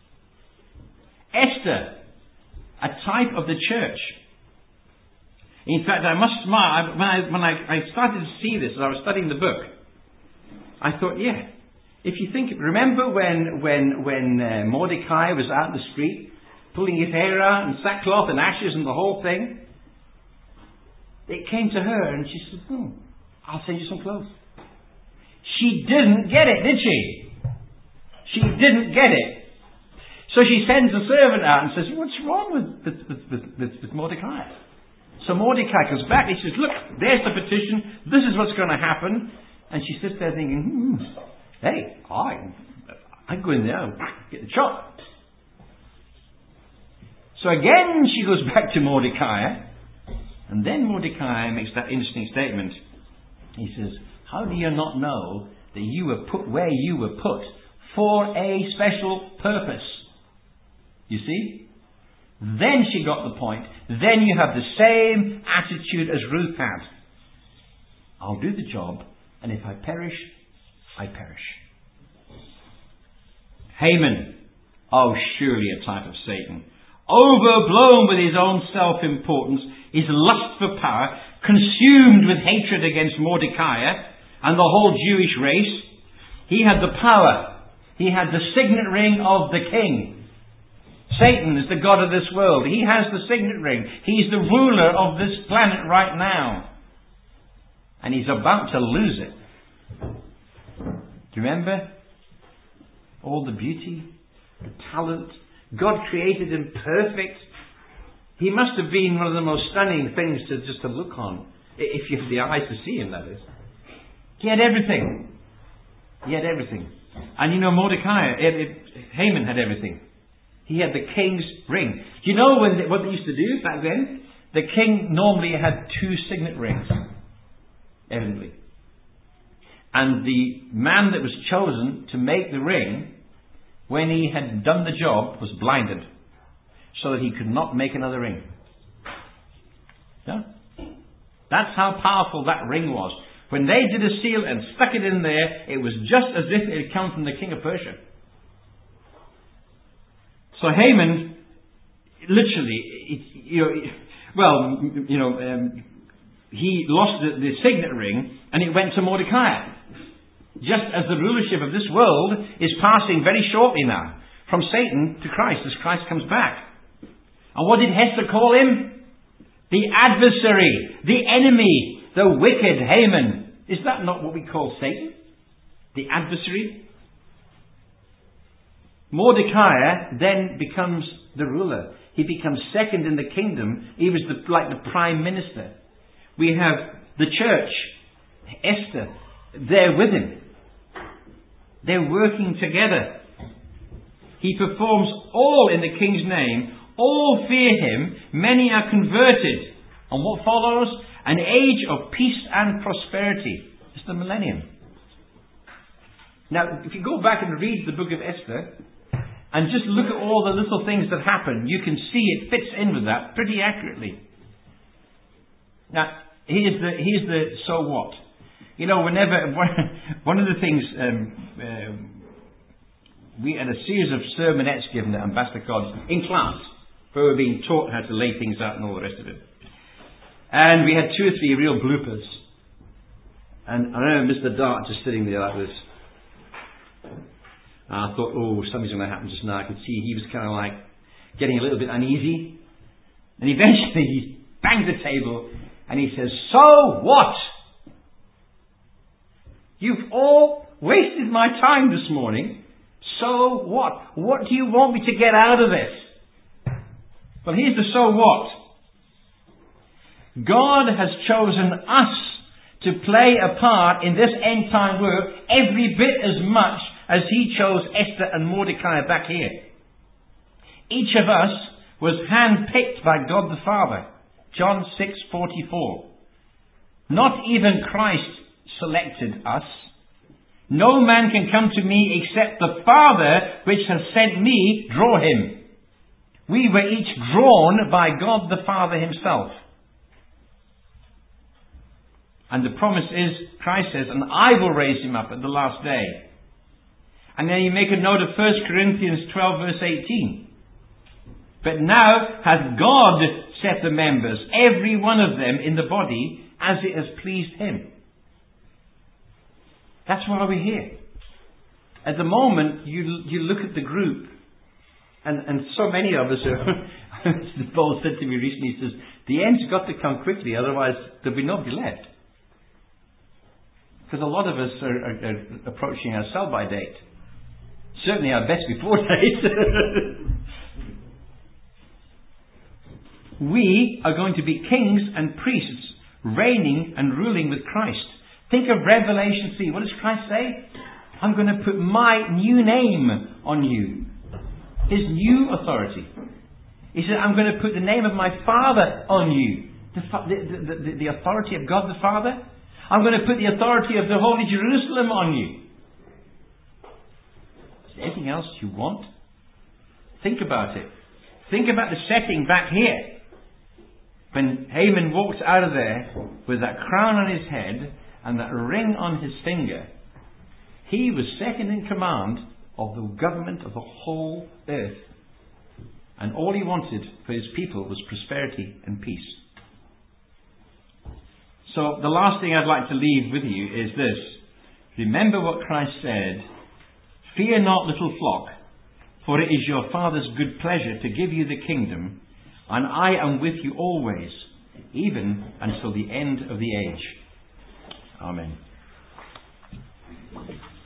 Esther, a type of the church. In fact, I must smile. When I started to see this as I was studying the book, I thought, yeah. If you think, remember when Mordecai was out in the street, pulling his hair out and sackcloth and ashes and the whole thing? It came to her and she said, I'll send you some clothes. She didn't get it, did she? She didn't get it. So she sends a servant out and says, what's wrong with Mordecai? So Mordecai comes back and he says, look, there's the petition. This is what's going to happen. And she sits there thinking, hey, I go in there and get the chop. So again she goes back to Mordecai, and then Mordecai makes that interesting statement. He says, how do you not know that you were put where you were put for a special purpose? You see? Then she got the point. Then you have the same attitude as Ruth had. I'll do the job, and if I perish, I perish. Haman, surely a type of Satan. Overblown with his own self-importance, his lust for power, consumed with hatred against Mordecai and the whole Jewish race. He had the power. He had the signet ring of the king. Satan is the god of this world. He has the signet ring. He's the ruler of this planet right now. And he's about to lose it. Do you remember? All the beauty, the talent. God created him perfect. He must have been one of the most stunning things to look on. If you have the eyes to see him, that is. He had everything. He had everything. And you know, Haman had everything. He had the king's ring. Do you know what they used to do back then? The king normally had 2 signet rings. Evidently. And the man that was chosen to make the ring, when he had done the job, was blinded, so that he could not make another ring. Yeah? That's how powerful that ring was. When they did a seal and stuck it in there, it was just as if it had come from the king of Persia. So Haman, literally, he lost the signet ring, and it went to Mordecai. Just as the rulership of this world is passing very shortly now, from Satan to Christ, as Christ comes back. And what did Hester call him? The adversary, the enemy, the wicked Haman. Is that not what we call Satan? The adversary? Mordecai then becomes the ruler. He becomes second in the kingdom. He was like the prime minister. We have the church, Esther, there with him. They're working together. He performs all in the king's name. All fear him. Many are converted. And what follows? An age of peace and prosperity. It's the millennium. Now, if you go back and read the book of Esther, and just look at all the little things that happen, you can see it fits in with that pretty accurately. Now, here's the so what. You know, one of the things, we had a series of sermonettes given at Ambassador College in class, where we were being taught how to lay things out and all the rest of it. And we had 2 or 3 real bloopers. And I remember Mr. Dart just sitting there like this. And I thought, oh, something's going to happen just now. I could see he was kind of like getting a little bit uneasy. And eventually he bangs the table and he says, so what? You've all wasted my time this morning. So what? What do you want me to get out of this? Well, here's the so what. God has chosen us to play a part in this end time work every bit as much as he chose Esther and Mordecai back here. Each of us was handpicked by God the Father. John 6:44. Not even Christ selected us. No man can come to me except the Father which has sent me draw him. We were each drawn by God the Father himself. And the promise is, Christ says, and I will raise him up at the last day. And then you make a note of 1 Corinthians 12 verse 18. But now hath God set the members, every one of them in the body, as it has pleased him. That's why we're here. At the moment, you look at the group, and so many of us are, Paul said to me recently, he says, the end's got to come quickly, otherwise there'll be nobody left. Because a lot of us are approaching our sell-by date. Certainly our best before date. We are going to be kings and priests, reigning and ruling with Christ. Think of Revelation 3. What does Christ say? I'm going to put my new name on you. His new authority. He said, I'm going to put the name of my Father on you. The authority of God the Father. I'm going to put the authority of the Holy Jerusalem on you. Is there anything else you want? Think about it. Think about the setting back here. When Haman walked out of there with that crown on his head and that ring on his finger, he was second in command of the government of the whole earth. And all he wanted for his people was prosperity and peace. So the last thing I'd like to leave with you is this. Remember what Christ said. Fear not, little flock, for it is your Father's good pleasure to give you the kingdom, and I am with you always, even until the end of the age. Amen.